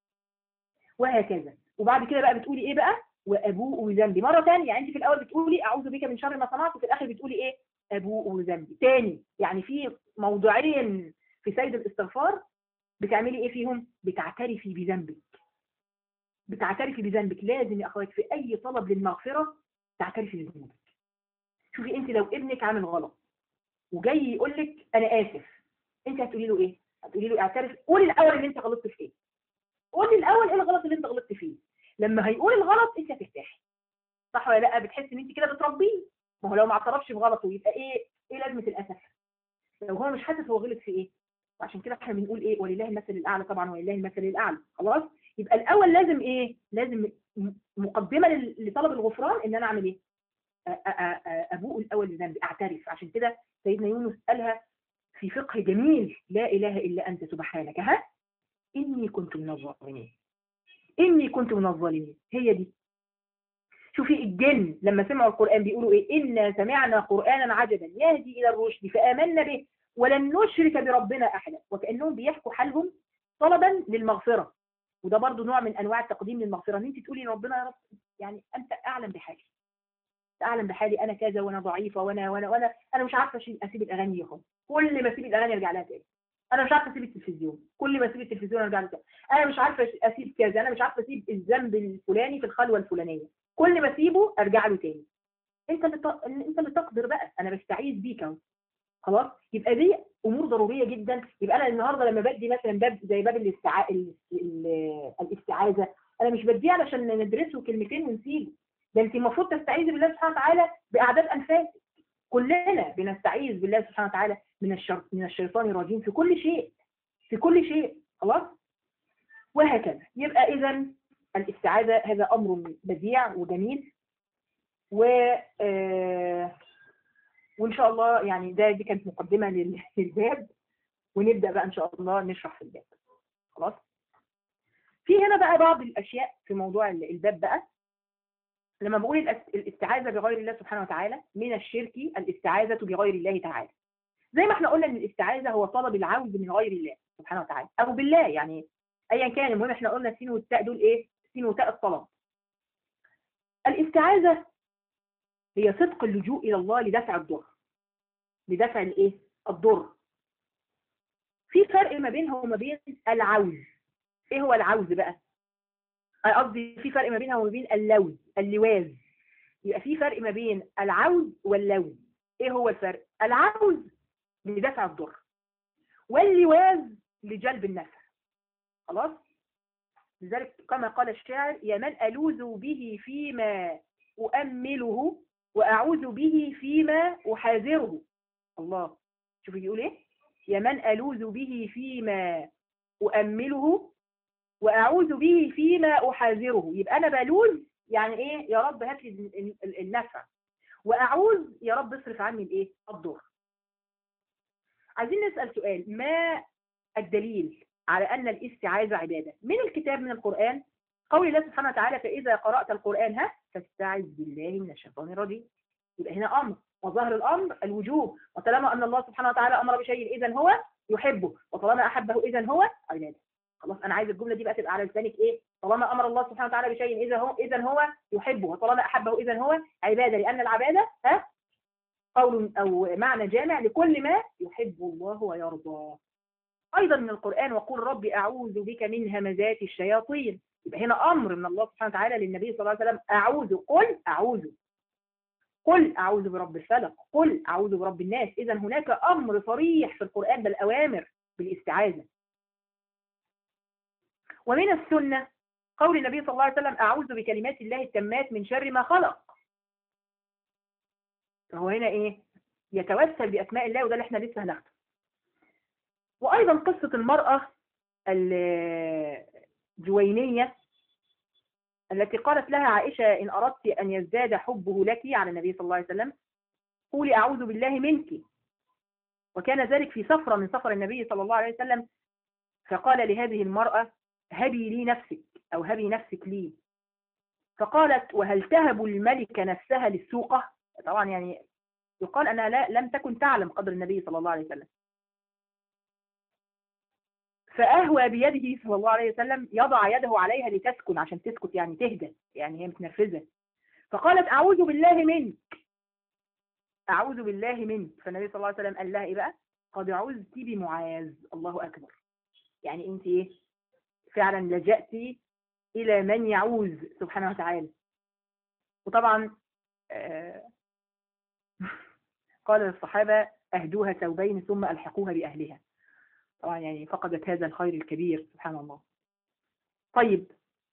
وهكذا. وبعد كده بقى بتقولي ايه بقى؟ وابوء ذنبي مره ثانيه. يعني انت في الاول بتقولي اعوذ بك من شر ما صنعت، وفي الاخر بتقولي ايه؟ ابوء ذنبي تاني. يعني في موضوعين في سيد الاستغفار بتعملي ايه فيهم؟ بتعترفي بذنبك. بتعترفي بذنبك. لازم يا اخوات في اي طلب للمغفره تعترفي بذنبك. شوفي انت لو ابنك عامل غلط وجاي يقول لك انا اسف، انت هتقولي له ايه؟ هتقولي له اعترف، قولي الاول اللي انت غلطت في ايه. قولي الاول ايه الغلط اللي انت غلطت فيه. لما هيقول الغلط انت هترتاحي. صح ولا لا؟ بتحسي ان انت كده بتربيه. ما هو لو ما اعترفش بغلطه يبقى ايه؟ ايه لازمه الاسف؟ لو هو مش حاسس هو غلط في ايه. وعشان كده احنا بنقول ايه؟ ولله المثل الاعلى. طبعا ولله المثل الاعلى. خلاص؟ يبقى الاول لازم ايه؟ لازم مقدمه لطلب الغفران ان انا اعمل ايه؟ ابوء الاول بذنبي، اعترف. عشان كده سيدنا يونس قالها في فقه جميل: لا اله الا انت سبحانك ها اني كنت من الظالمين. اني كنت من الظالمين. هي دي. شوفي الجن لما سمعوا القرآن بيقولوا ايه؟ إنا سمعنا قرآنا عجبا يهدي إلى الرشد فآمنا به ولن نشرك بربنا أحدا، وكأنهم بيحكوا حالهم طلبا للمغفرة. وده برضو نوع من أنواع التقديم للمغفرة، ان انت تقولي ربنا يا رب يعني أنت أعلم بحالي، أعلم بحالي أنا كذا وأنا ضعيفة وأنا وأنا وأنا أنا مش عارفة أسيب الأغاني دي خالص، كل ما أسيب الأغاني أرجع لها تاني. أنا مش عارفة أسيب التلفزيون، كل ما أسيب التلفزيون أرجع لها تاني. أنا مش عارفة أسيب كذا، أنا مش عارفة أسيب الذنب الفلاني في الخلوة الفلانية، كل ما أسيبه أرجع له تاني. أنت اللي ت... أنت اللي تقدر بقى، أنا بستعيذ بيك أهو. خلاص، يبقى دي أمور ضرورية جدا. يبقى أنا النهاردة لما بدي مثلا باب زي باب الاستع... ال... ال... الاستعاذة، أنا مش بديه علشان ندرسه كلمتين ونسيبه، ده أنت المفروض تستعيذي بالله سبحانه وتعالى بأعداد أنفاسك. كلنا بنستعيذ بالله سبحانه وتعالى من الشر... من الشيطان الرجيم في كل شيء، في كل شيء. خلاص، وهكذا. يبقى إذا الاستعاذة هذا أمر بديع وجميل، و آه... وإن شاء الله يعني ده دي كانت مقدمة للباب، ونبدأ بقى إن شاء الله نشرح في الباب. خلاص، في هنا بقى بعض الأشياء في موضوع الباب بقى. لما بقول الاستعاذة بغير الله سبحانه وتعالى من الشرك الاستعاذة بغير الله تعالى، زي ما احنا قلنا ان الاستعاذة هو طلب العوذ من غير الله سبحانه وتعالى او بالله، يعني ايا كان. المهم احنا قلنا السين والتاء دول ايه؟ السين وتاء الطلب. الاستعاذة هي صدق اللجوء الى الله لدفع الضر، لدفع الايه؟ الضر. في فرق ما بينها وما بين العوذ. ايه هو العوذ بقى؟ قصدي في فرق ما بينها وما بين اللوذ، اللواذ. يبقى في فرق ما بين العوذ واللوذ. ايه هو الفرق؟ العوذ لدفع الضر، واللواذ لجلب النفع. خلاص، لذلك كما قال الشاعر: يا من ألوذ به فيما أؤمله وأعوذ به فيما أحاذره. الله، شوفوا بيقول ايه؟ يا من ألوذ به فيما أؤمله وأعوذ به فيما أحاذره. يبقى أنا بلوذ يعني إيه؟ يا رب هات لي النفع، وأعوذ يا رب اصرف عني الإيه؟ الضر. عايزين نسأل سؤال: ما الدليل على أن الاستعاذة عبادة؟ من الكتاب، من القرآن، قول الله سبحانه وتعالى: فإذا قرأت القرآن ها فاستعذ بالله من الشيطان الرجيم. يبقى هنا أمر، وظاهر الأمر الوجوب، وطالما أن الله سبحانه وتعالى أمر بشيء إذن هو يحبه، وطالما أحبه إذن هو عبادة. خلاص، انا عايز الجمله دي بقى تبقى على لسانك ايه؟ طالما امر الله سبحانه وتعالى بشيء اذا هو اذا هو يحبه، وطالما احبه اذا هو عباده، لان العباده ها قول او معنى جامع لكل ما يحب الله ويرضاه. ايضا من القران: وقل ربي اعوذ بك من همزات الشياطين. يبقى هنا امر من الله سبحانه وتعالى للنبي صلى الله عليه وسلم: اعوذ، قل اعوذ، قل اعوذ برب الفلق، قل اعوذ برب الناس. اذا هناك امر صريح في القران بالاوامر بالاستعاذه. ومن السنة قول النبي صلى الله عليه وسلم: أعوذ بكلمات الله التامات من شر ما خلق. فهو هنا إيه؟ يتوسل بأسماء الله، وده اللي احنا لسه هناخده. وأيضا قصة المرأة الجوينية التي قالت لها عائشة: إن أردت أن يزداد حبه لك على النبي صلى الله عليه وسلم قولي أعوذ بالله منك. وكان ذلك في سفرة من سفر النبي صلى الله عليه وسلم، فقال لهذه المرأة: هبي لي نفسك، أو هبي نفسك لي. فقالت: وهل تهب الملكة نفسها للسوقة؟ طبعا يعني يقال أنها لا لم تكن تعلم قدر النبي صلى الله عليه وسلم. فأهوى بيده صلى الله عليه وسلم يضع يده عليها لتسكن، عشان تسكت يعني تهدى، يعني هي متنرفزة. فقالت: أعوذ بالله منك، أعوذ بالله منك. فالنبي صلى الله عليه وسلم قال لها إيه بقى؟ قد عوذت بمعاذ. الله أكبر. يعني أنت إيه؟ فعلا لجأتي إلى من يعوذ سبحانه وتعالى. وطبعا آه قال للصحابة: أهدوها ثوبين ثم ألحقوها بأهلها. طبعا يعني فقدت هذا الخير الكبير، سبحان الله. طيب،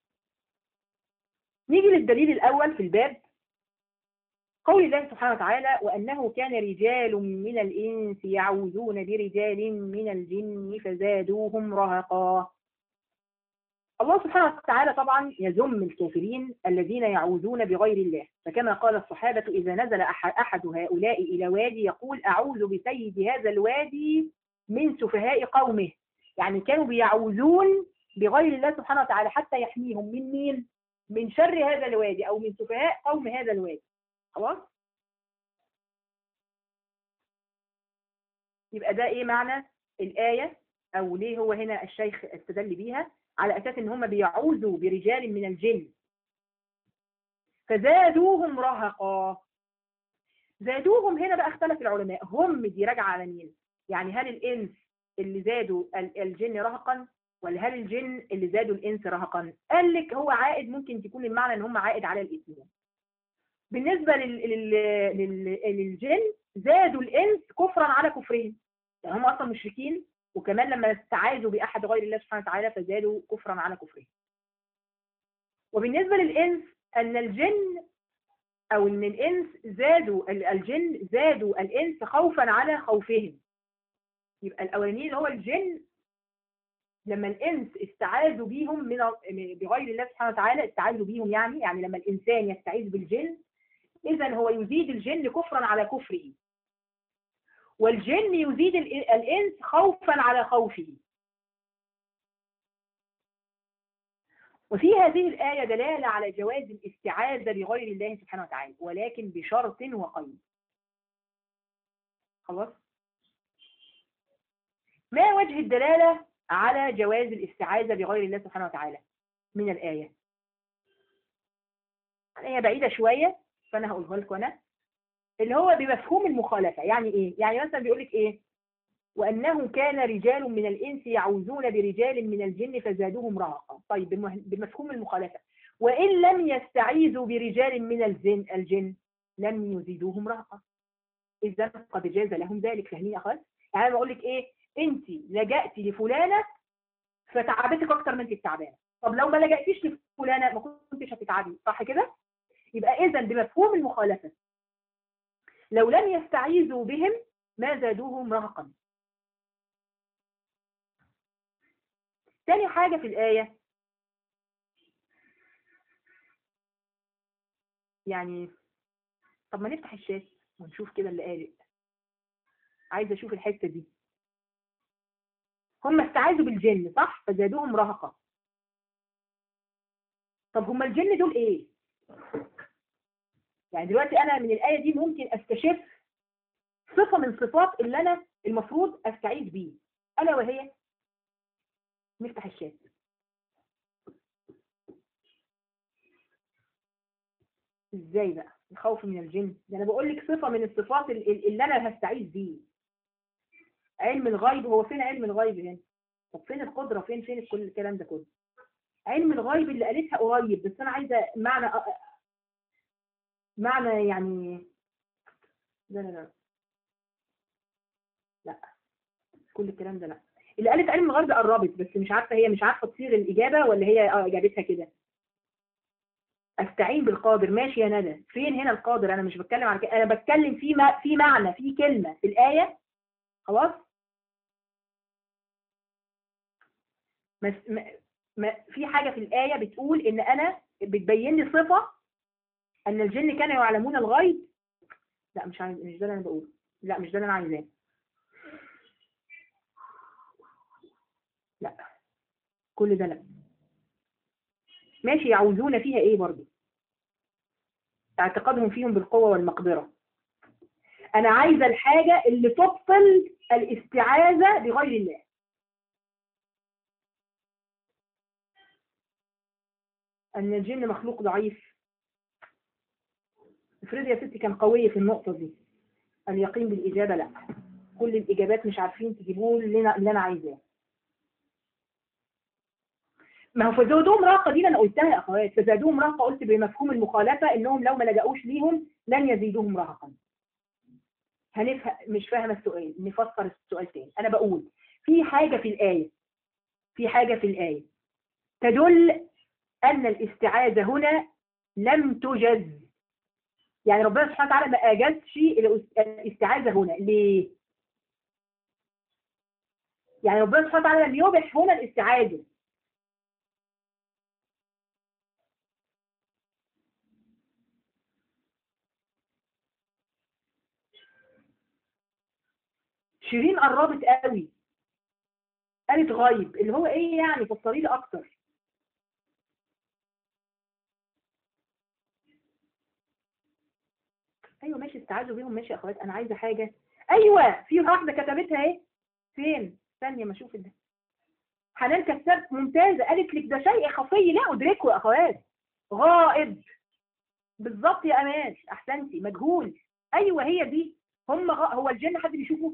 نيجي للدليل الأول في الباب، قول الله سبحانه وتعالى: وأنه كان رجال من الإنس يعوذون برجال من الجن فزادوهم رهقا. الله سبحانه وتعالى طبعا يذم الكافرين الذين يعوذون بغير الله، فكما قال الصحابة: إذا نزل أحد هؤلاء إلى وادي يقول: أعوذ بسيد هذا الوادي من سفهاء قومه. يعني كانوا بيعوذون بغير الله سبحانه وتعالى حتى يحميهم من مين؟ من شر هذا الوادي أو من سفهاء قوم هذا الوادي. خلاص؟ يبقى ده إيه معنى الآية، أو ليه هو هنا الشيخ استدل بيها على أساس إن هم بيعوذوا برجال من الجن فزادوهم رهقا. زادوهم هنا بقى اختلف العلماء، هم دي راجعة على مين؟ يعني هل الإنس اللي زادوا الجن رهقا، ولا هل الجن اللي زادوا الإنس رهقا؟ قال لك هو عائد، ممكن تكون المعنى إن هم عائد على الاثنين. بالنسبة لل... لل... لل... للجن زادوا الإنس كفرا على كفرهم، يعني هم أصلا مشركين، وكمان لما استعاذوا بأحد غير الله سبحانه وتعالى فزادوا كفرا على كفرهم. وبالنسبة للإنس أن الجن أو أن الإنس زادوا الجن زادوا الإنس خوفا على خوفهم. يبقى الأولانيين اللي هو الجن لما الإنس استعاذوا بيهم من بغير الله سبحانه وتعالى، استعاذوا بيهم يعني يعني لما الإنسان يستعيذ بالجن إذن هو يزيد الجن كفرا على كفره، والجن يزيد الإنس خوفا على خوفه. وفي هذه الآية دلالة على جواز الاستعاذة بغير الله سبحانه وتعالى، ولكن بشرط وقيد. خلاص؟ ما وجه الدلالة على جواز الاستعاذة بغير الله سبحانه وتعالى من الآية؟ هي بعيدة شوية فأنا هقولها لكم أنا، اللي هو بمفهوم المخالفة. يعني إيه؟ يعني مثلا بيقول لك إيه؟ وأنه كان رجال من الإنس يعوذون برجال من الجن فزادوهم رهقا. طيب بمفهوم المخالفة، وإن لم يستعيذوا برجال من الجن الجن لم يزيدوهم رهقا، إذا قد جاز لهم ذلك. فاهمين يا أخوات؟ يعني أنا بقول لك إيه؟ أنت لجأتي لفلانة فتعبتك أكتر من أنت تعبانة، طب لو ما لجأتيش لفلانة ما كنتش هتتعبي، صح كده؟ يبقى إذا بمفهوم المخالفة لو لم يستعيذوا بهم ما زادوهم رهقا. تاني حاجة في الآية، يعني طب ما نفتح الشات ونشوف كده اللي قال. عايزة أشوف الحتة دي. هم استعاذوا بالجن صح فزادوهم رهقا. طب هم الجن دول إيه؟ يعني دلوقتي أنا من الآية دي ممكن أستشف صفة من صفات اللي أنا المفروض أستعيذ بيه، ألا وهي نفتح الشات. ازاي بقى الخوف من الجن ده؟ انا بقول لك صفه من الصفات اللي انا هستعيذ بيه. علم الغيب، هو فين علم الغيب هنا؟ طب فين القدره؟ فين فين كل الكلام ده كله؟ علم الغيب اللي قالتها قريب، بس انا عايزه معنى معنى يعني لا لا لا لا كل الكلام ده لا. اللي قالت علم الغيب قربت، بس مش عارفه هي مش عارفه تصيغ الاجابه ولا هي اه اجابتها كده. استعين بالقادر، ماشي يا ندى، فين هنا القادر؟ انا مش بتكلم عن كده، انا بتكلم في ما في معنى في كلمه في الايه. خلاص؟ ما ما في حاجه في الايه بتقول ان انا بتبين لي صفه ان الجن كانوا يعلمون الغيب. لا مش عايز، مش ده اللي انا بقوله، لا مش ده اللي انا عايزاه. لا كل ده لا. ماشي، يعوذون فيها ايه برضه؟ اعتقادهم فيهم بالقوه والمقدره. انا عايزه الحاجه اللي تبطل الاستعاذه بغير الله. ان الجن مخلوق ضعيف. افرضي يا ستي كان قوي في النقطه دي. اليقين بالاجابه لا. كل الاجابات مش عارفين تجيبوا لنا اللي انا عايزاه. ما هو فزادوهم رهقه دي انا قلتها يا اخوات، فزادوهم رهقه قلت بمفهوم المخالفه انهم لو ما لجأوش ليهم لن يزيدوهم رهقا. هنفهم، مش فاهمه السؤال، نفسر السؤال تاني. انا بقول في حاجه في الايه في حاجه في الايه تدل ان الاستعاذه هنا لم تجز. يعني ربنا سبحانه وتعالى ما اجازش الاستعاذه هنا ليه؟ يعني ربنا سبحانه وتعالى لم يبح هنا الاستعاذه. شيرين قربت قوي، قالت غيب اللي هو ايه يعني؟ فسري لي اكتر. ايوه ماشي استعاذوا بيهم ماشي يا اخوات، انا عايزه حاجه. ايوه في واحده كتبتها اهي. فين؟ ثانيه ما اشوف ده. حنان كساب ممتازه، قالت لك ده شيء خفي لا ادركه يا اخوات. غائب. بالظبط يا امان، احسنتي. مجهول. ايوه هي دي. هم غ... هو الجن حد بيشوفه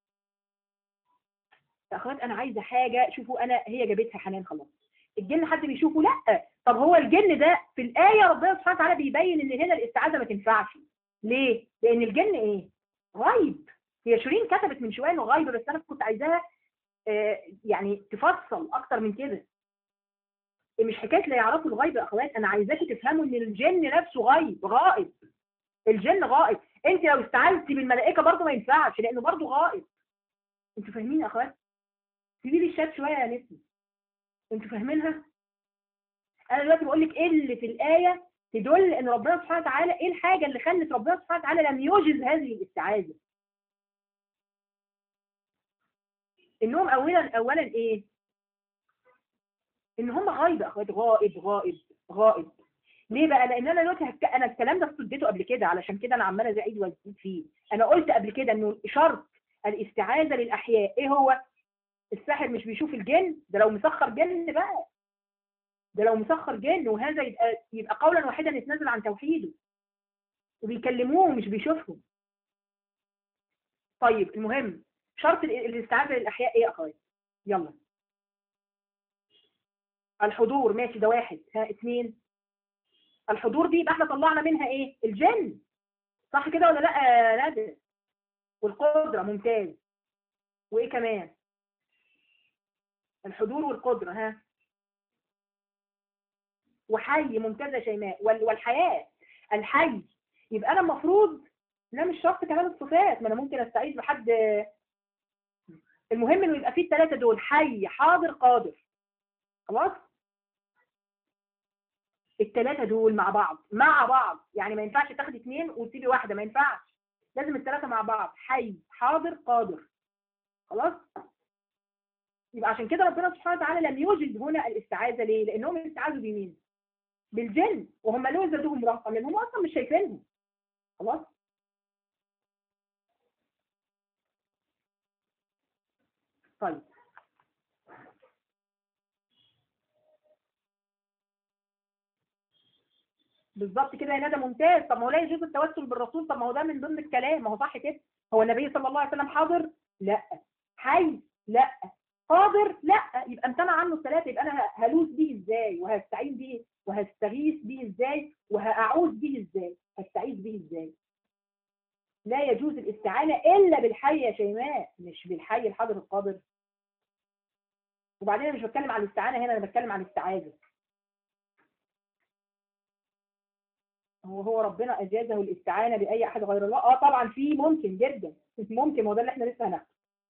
يا اخوات؟ انا عايزه حاجه. شوفوا انا هي جابتها حنان خلاص. الجن حد بيشوفه؟ لا. طب هو الجن ده في الايه ربنا سبحانه وتعالى بيبين ان هنا الاستعاذه ما تنفعش. ليه؟ لان الجن ايه؟ غيب. هي شيرين كتبت من شويه انه غيب، بس انا كنت عايزاها آه يعني تفصل اكتر من كده. مش حكايه لا يعرفوا الغيب يا اخوات، انا عايزاكم تفهموا ان الجن نفسه غيب، غائب. الجن غائب. انت لو استعذتي بالملائكه برضه ما ينفعش لانه برضه غائب. انتوا فاهمين يا اخوات؟ سيبي لي الشات شويه يا نسمه. انتوا فاهمينها؟ انا دلوقتي بقول لك ايه اللي في الايه تدل ان ربنا سبحانه وتعالى، ايه الحاجه اللي خلت ربنا سبحانه وتعالى لم يوجز هذه الاستعاذه. انهم اولا اولا ايه؟ ان هم غايب يا اخوات. غائب غائب غائب. ليه بقى؟ لان انا دلوقتي هك... انا الكلام ده اديته قبل كده، علشان كده انا عماله زعيد وازيد فيه. انا قلت قبل كده انه شرط الاستعاذه للاحياء ايه هو؟ الساحر مش بيشوف الجن، ده لو مسخر جن بقى. ده لو مسخر جن، وهذا يبقى يبقى قولا واحدا يتنازل عن توحيده. وبيكلموه مش بيشوفهم. طيب المهم شرط الاستعاذه للاحياء ايه يا اخويا؟ يلا. الحضور ماشي، ده واحد. ها اثنين. الحضور دي يبقى احنا طلعنا منها ايه؟ الجن. صح كده ولا لا يا نادر؟ والقدره ممتاز. وايه كمان؟ الحضور والقدره. ها. وحي ممتازه شيماء. والحياه. الحي. يبقى انا المفروض لا مش شرط كمان الصفات، ما انا ممكن استعيذ بحد. المهم انه يبقى فيه الثلاثه دول: حي حاضر قادر. خلاص. الثلاثه دول مع بعض مع بعض، يعني ما ينفعش تاخدي اثنين وتسيبي واحده، ما ينفعش. لازم الثلاثه مع بعض: حي حاضر قادر. خلاص. يبقى عشان كده ربنا سبحانه وتعالى لم يوجد هنا الاستعاذه. ليه؟ لانهم استعاذوا بمين؟ بالجن، وهم ليه زادوهم رهقا؟ لان هم اصلا مش شايفينهم. خلاص. طيب بالظبط كده يا ندى، ممتاز. طب ما هو لا يجوز التوسل بالرسول، طب ما هو ده من ضمن الكلام، ما هو صح كده. هو النبي صلى الله عليه وسلم حاضر؟ لا. حي؟ لا. قادر؟ لا. يبقى امتنع عنه الثلاثه. يبقى انا هلوذ به ازاي؟ وهستعين به وهستغيث به ازاي؟ وهاعوذ به ازاي؟ هستعيذ به ازاي؟ لا يجوز الاستعانه الا بالحي يا شيماء، مش بالحي الحاضر القادر. وبعدين انا مش بتكلم عن الاستعانه هنا، انا بتكلم عن الاستعاذه. هو هو ربنا اجازه الاستعانه باي احد غير الله؟ اه طبعا في، ممكن جدا. ممكن، هو ده اللي احنا لسه هناخده.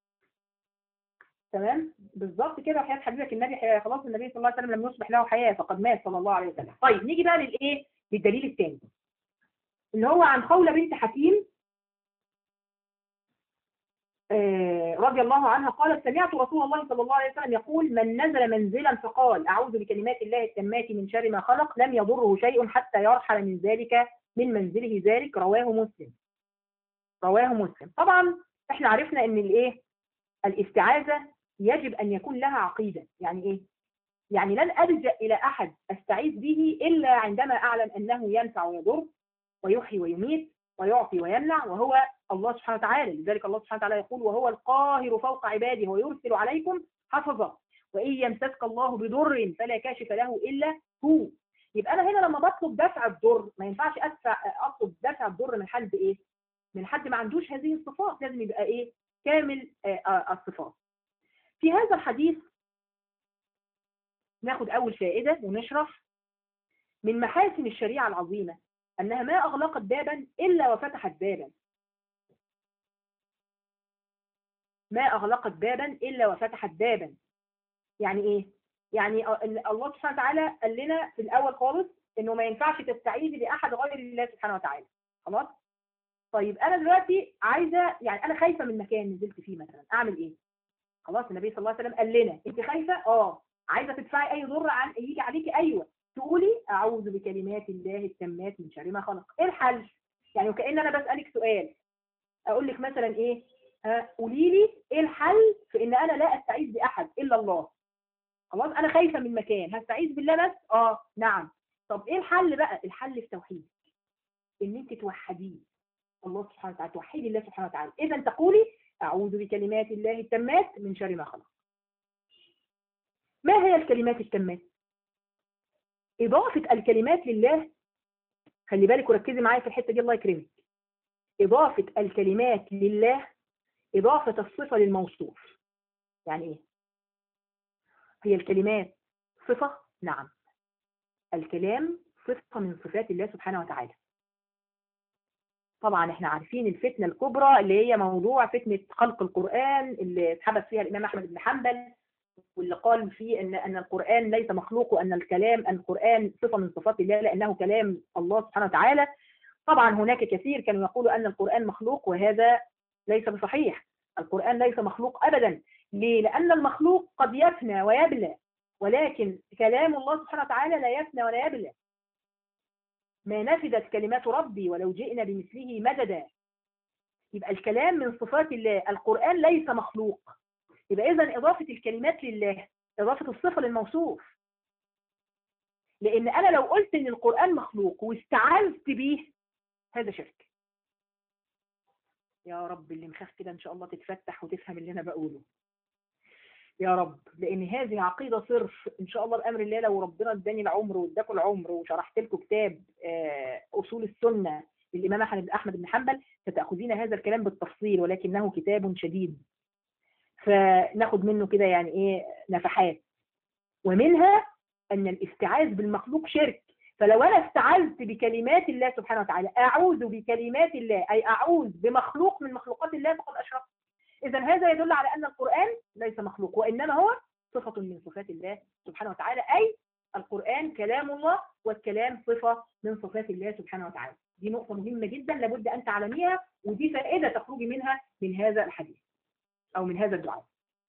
تمام بالظبط كده. حياه حبيبك النبي حياة. خلاص النبي صلى الله عليه وسلم لم يصبح له حياه فقد مات صلى الله عليه وسلم. طيب نيجي بقى للايه؟ للدليل الثاني اللي هو عن خولة بنت حكيم آه رضي الله عنها قالت: سمعت رسول الله صلى الله عليه وسلم يقول: من نزل منزلا فقال اعوذ بكلمات الله التامات من شر ما خلق لم يضره شيء حتى يرحل من ذلك من منزله ذلك. رواه مسلم. رواه مسلم. طبعا احنا عرفنا ان الايه؟ الاستعاذه يجب ان يكون لها عقيده. يعني ايه؟ يعني لن ألجأ إلى أحد أستعيذ به إلا عندما أعلم أنه ينفع ويضر ويحيي ويميت ويعطي ويمنع، وهو الله سبحانه وتعالى. لذلك الله سبحانه وتعالى يقول: وهو القاهر فوق عباده ويرسل عليكم حفظا وإن يمسسك الله بضر فلا كاشف له إلا هو. يبقى أنا هنا لما بطلب دفع الضر ما ينفعش أدفع أطلب دفع الضر من حد إيه؟ من حد ما عندوش هذه الصفات. لازم يبقى إيه؟ كامل الصفات. في هذا الحديث ناخد أول فائدة ونشرح من محاسن الشريعة العظيمة أنها ما أغلقت بابا إلا وفتحت بابا. ما أغلقت بابا إلا وفتحت بابا. يعني إيه؟ يعني الله سبحانه وتعالى قال لنا في الأول خالص إنه ما ينفعش تستعيذي بأحد غير الله سبحانه وتعالى. خلاص؟ طيب أنا دلوقتي عايزة، يعني أنا خايفة من مكان نزلت فيه مثلا، أعمل إيه؟ خلاص النبي صلى الله عليه وسلم قال لنا: أنت خايفة؟ آه. عايزة تدفعي أي ضر عن يجي عليكي؟ أيوه. تقولي: أعوذ بكلمات الله التامات من شر ما خلق. إيه الحل؟ يعني وكأن انا بسألك سؤال، اقول لك مثلا ايه، ها قولي لي ايه الحل في ان انا لا استعيذ باحد الا الله. خلاص انا خايفه من مكان، هستعيذ بالله بس؟ اه نعم. طب ايه الحل بقى؟ الحل في توحيد، ان انت توحديه الله سبحانه وتعالى، توحدي الله سبحانه وتعالى. اذا تقولي اعوذ بكلمات الله التامات من شر ما خلق. ما هي الكلمات التامات؟ اضافه الكلمات لله، خلي بالك وركزي معايا في الحته دي الله يكرمك. اضافه الكلمات لله اضافه الصفه للموصوف. يعني ايه؟ هي الكلمات صفه؟ نعم، الكلام صفه من صفات الله سبحانه وتعالى. طبعا احنا عارفين الفتنه الكبرى اللي هي موضوع فتنه خلق القران اللي اتحبس فيها الامام احمد بن حنبل، واللي قال فيه ان ان القران ليس مخلوق، وان الكلام القران صفه من صفات الله لانه كلام الله سبحانه وتعالى. طبعا هناك كثير كانوا يقولوا ان القران مخلوق، وهذا ليس بصحيح. القران ليس مخلوق ابدا. ليه؟ لان المخلوق قد يفنى ويبلى، ولكن كلام الله سبحانه وتعالى لا يفنى ولا يبلى. ما نفدت كلمات ربي ولو جئنا بمثله مددا. يبقى الكلام من صفات الله، القرآن ليس مخلوق. يبقى إذن إضافة الكلمات لله إضافة الصفة للموصوف. لأن أنا لو قلت إن القرآن مخلوق واستعذت به، هذا شرك. يا رب اللي مخاف كده إن شاء الله تتفتح وتفهم اللي أنا بقوله يا رب، لأن هذه عقيدة صرف إن شاء الله بأمر الله. لو ربنا اداني العمر واداكم العمر وشرحت لكم كتاب أصول السنة للإمام أحمد بن حنبل ستأخذين هذا الكلام بالتفصيل، ولكنه كتاب شديد، فناخد منه كده يعني إيه نفحات. ومنها أن الاستعاذ بالمخلوق شرك. فلو أنا استعذت بكلمات الله سبحانه وتعالى، أعوذ بكلمات الله أي أعوذ بمخلوق من مخلوقات الله، فقد أشركت. إذا هذا يدل على أن القرآن ليس مخلوق، وإنما هو صفة من صفات الله سبحانه وتعالى، أي القرآن كلام الله، والكلام صفة من صفات الله سبحانه وتعالى. دي نقطة مهمة جدا لابد أن تعلميها، ودي فائدة تخرجي منها من هذا الحديث أو من هذا الدعاء.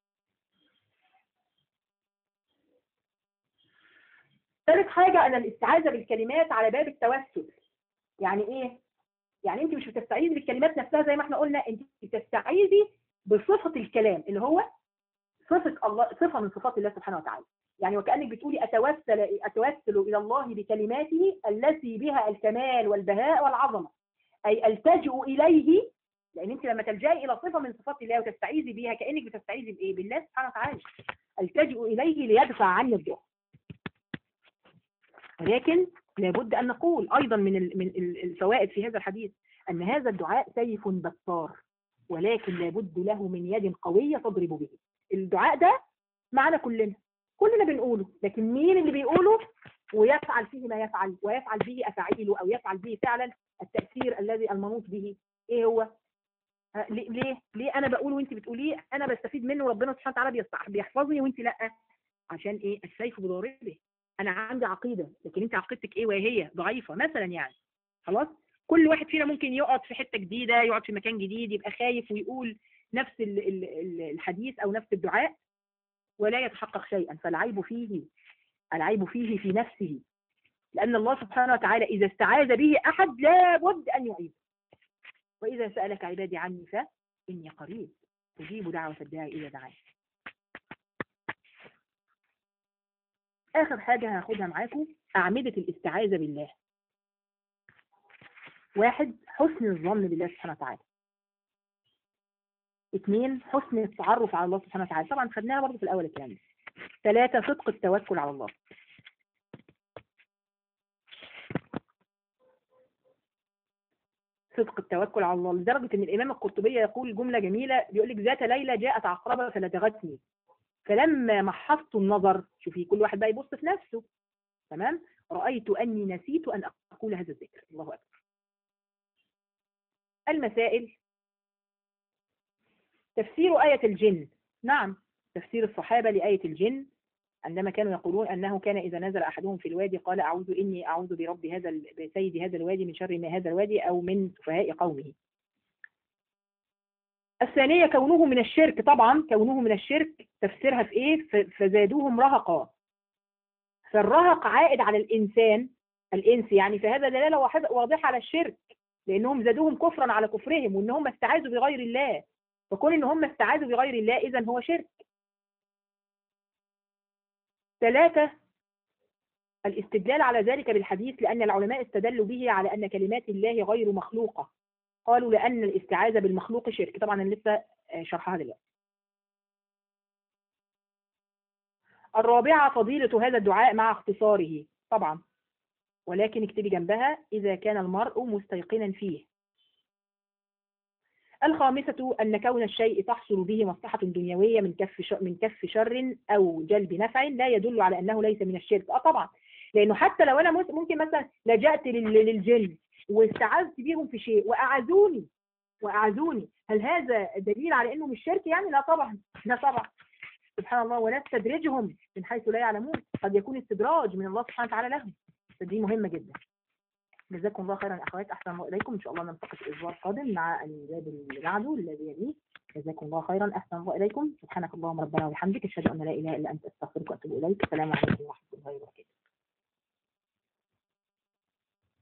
ثالث حاجة أن الاستعاذة بالكلمات على باب التوسل. يعني إيه؟ يعني أنت مش بتستعيذي بالكلمات نفسها زي ما احنا قلنا، أنت بتستعيذي بصفة الكلام اللي هو صفة الله، صفة من صفات الله سبحانه وتعالى. يعني وكأنك بتقولي أتوسل أتوسل إلى الله بكلماته التي بها الكمال والبهاء والعظمة، أي ألتجئ إليه. لأن أنت لما تلجئي إلى صفة من صفات الله وتستعيذي بها، كأنك بتستعيذي بإيه؟ بالله سبحانه وتعالى. ألتجئ إليه ليدفع عني الضر. ولكن لابد أن نقول أيضا من من الفوائد في هذا الحديث أن هذا الدعاء سيف بطار، ولكن لابد له من يد قوية تضرب به. الدعاء ده معنا كلنا كلنا بنقوله، لكن مين اللي بيقوله ويفعل فيه ما يفعل، ويفعل به أفعيله، أو يفعل به فعلا التأثير الذي المنوط به؟ إيه هو؟ ليه ليه ليه أنا بقول وأنت بتقوليه؟ أنا بستفيد منه، ربنا سبحانه وتعالى بيحفظني وأنت لأ. عشان إيه؟ السيف بضاربه. أنا عندي عقيدة، لكن أنت عقيدتك إيه وهي ضعيفة مثلا يعني. خلاص؟ كل واحد فينا ممكن يقعد في حتة جديدة، يقعد في مكان جديد، يبقى خايف ويقول نفس الحديث أو نفس الدعاء ولا يتحقق شيئا. فالعيب فيه العيب فيه في نفسه، لأن الله سبحانه وتعالى إذا استعاذ به أحد لابد أن يعيذ. وإذا سألك عبادي عني فإني قريب أجيب دعوة الداعي إذا دعاني. آخر حاجة هاخدها معاكم أعمدة الاستعاذة بالله. واحد، حسن الظن بالله سبحانه وتعالى. اثنين، حسن التعرف على الله سبحانه وتعالى، طبعا خدناها برضه في الأول الكلام ده. ثلاثة، صدق التوكل على الله. صدق التوكل على الله لدرجة ان الامام القرطبي يقول جملة جميلة، بيقول لك ذات ليلة جاءت عقربة فلدغتني، فلما محصت النظر، شوفي كل واحد بقى يبص في نفسه، تمام، رأيت اني نسيت ان اقول هذا الذكر. الله اكبر. المسائل: تفسير آية الجن. نعم، تفسير الصحابة لآية الجن عندما كانوا يقولون أنه كان إذا نزل أحدهم في الوادي قال أعوذ إني أعوذ برب هذا بسيد هذا الوادي من شر ما هذا الوادي أو من سفهاء قومه. الثانية كونه من الشرك. طبعا كونه من الشرك تفسيرها في إيه؟ فزادوهم رهقا. فالرهق عائد على الإنسان الإنس يعني، فهذا دلالة واضحة على الشرك. لانهم زادوهم كفرا على كفرهم، وان هم استعاذوا بغير الله. فكون ان هم استعاذوا بغير الله اذا هو شرك. ثلاثة، الاستدلال على ذلك بالحديث، لأن العلماء استدلوا به على أن كلمات الله غير مخلوقة. قالوا لأن الاستعاذة بالمخلوق شرك. طبعا أنا لسه شرحها دلوقتي. الرابعة فضيلة هذا الدعاء مع اختصاره طبعا، ولكن اكتبي جنبها إذا كان المرء مستيقنا فيه. الخامسة أن كون الشيء تحصل به مصلحة دنيوية من كف من كف شر أو جلب نفع لا يدل على أنه ليس من الشرك. اه طبعا، لأنه حتى لو أنا ممكن مثلا لجأت للجن واستعذت بيهم في شيء وأعزوني وأعزوني هل هذا دليل على أنه مش شرك يعني؟ لا طبعا، لا طبعا. سبحان الله، ونستدرجهم من حيث لا يعلمون. قد يكون استدراج من الله سبحانه وتعالى لهم. فدي مهمة جدا. جزاكم الله خيرا اخوات، احسن الله اليكم. ان شاء الله نلتقي في الاسبوع القادم مع الباب اللي بعده الذي يليه. جزاكم الله خيرا، احسن الله اليكم. سبحانك اللهم ربنا وبحمدك، اشهد ان لا اله الا انت، استغفرك واتوب اليك. السلام عليكم ورحمه الله.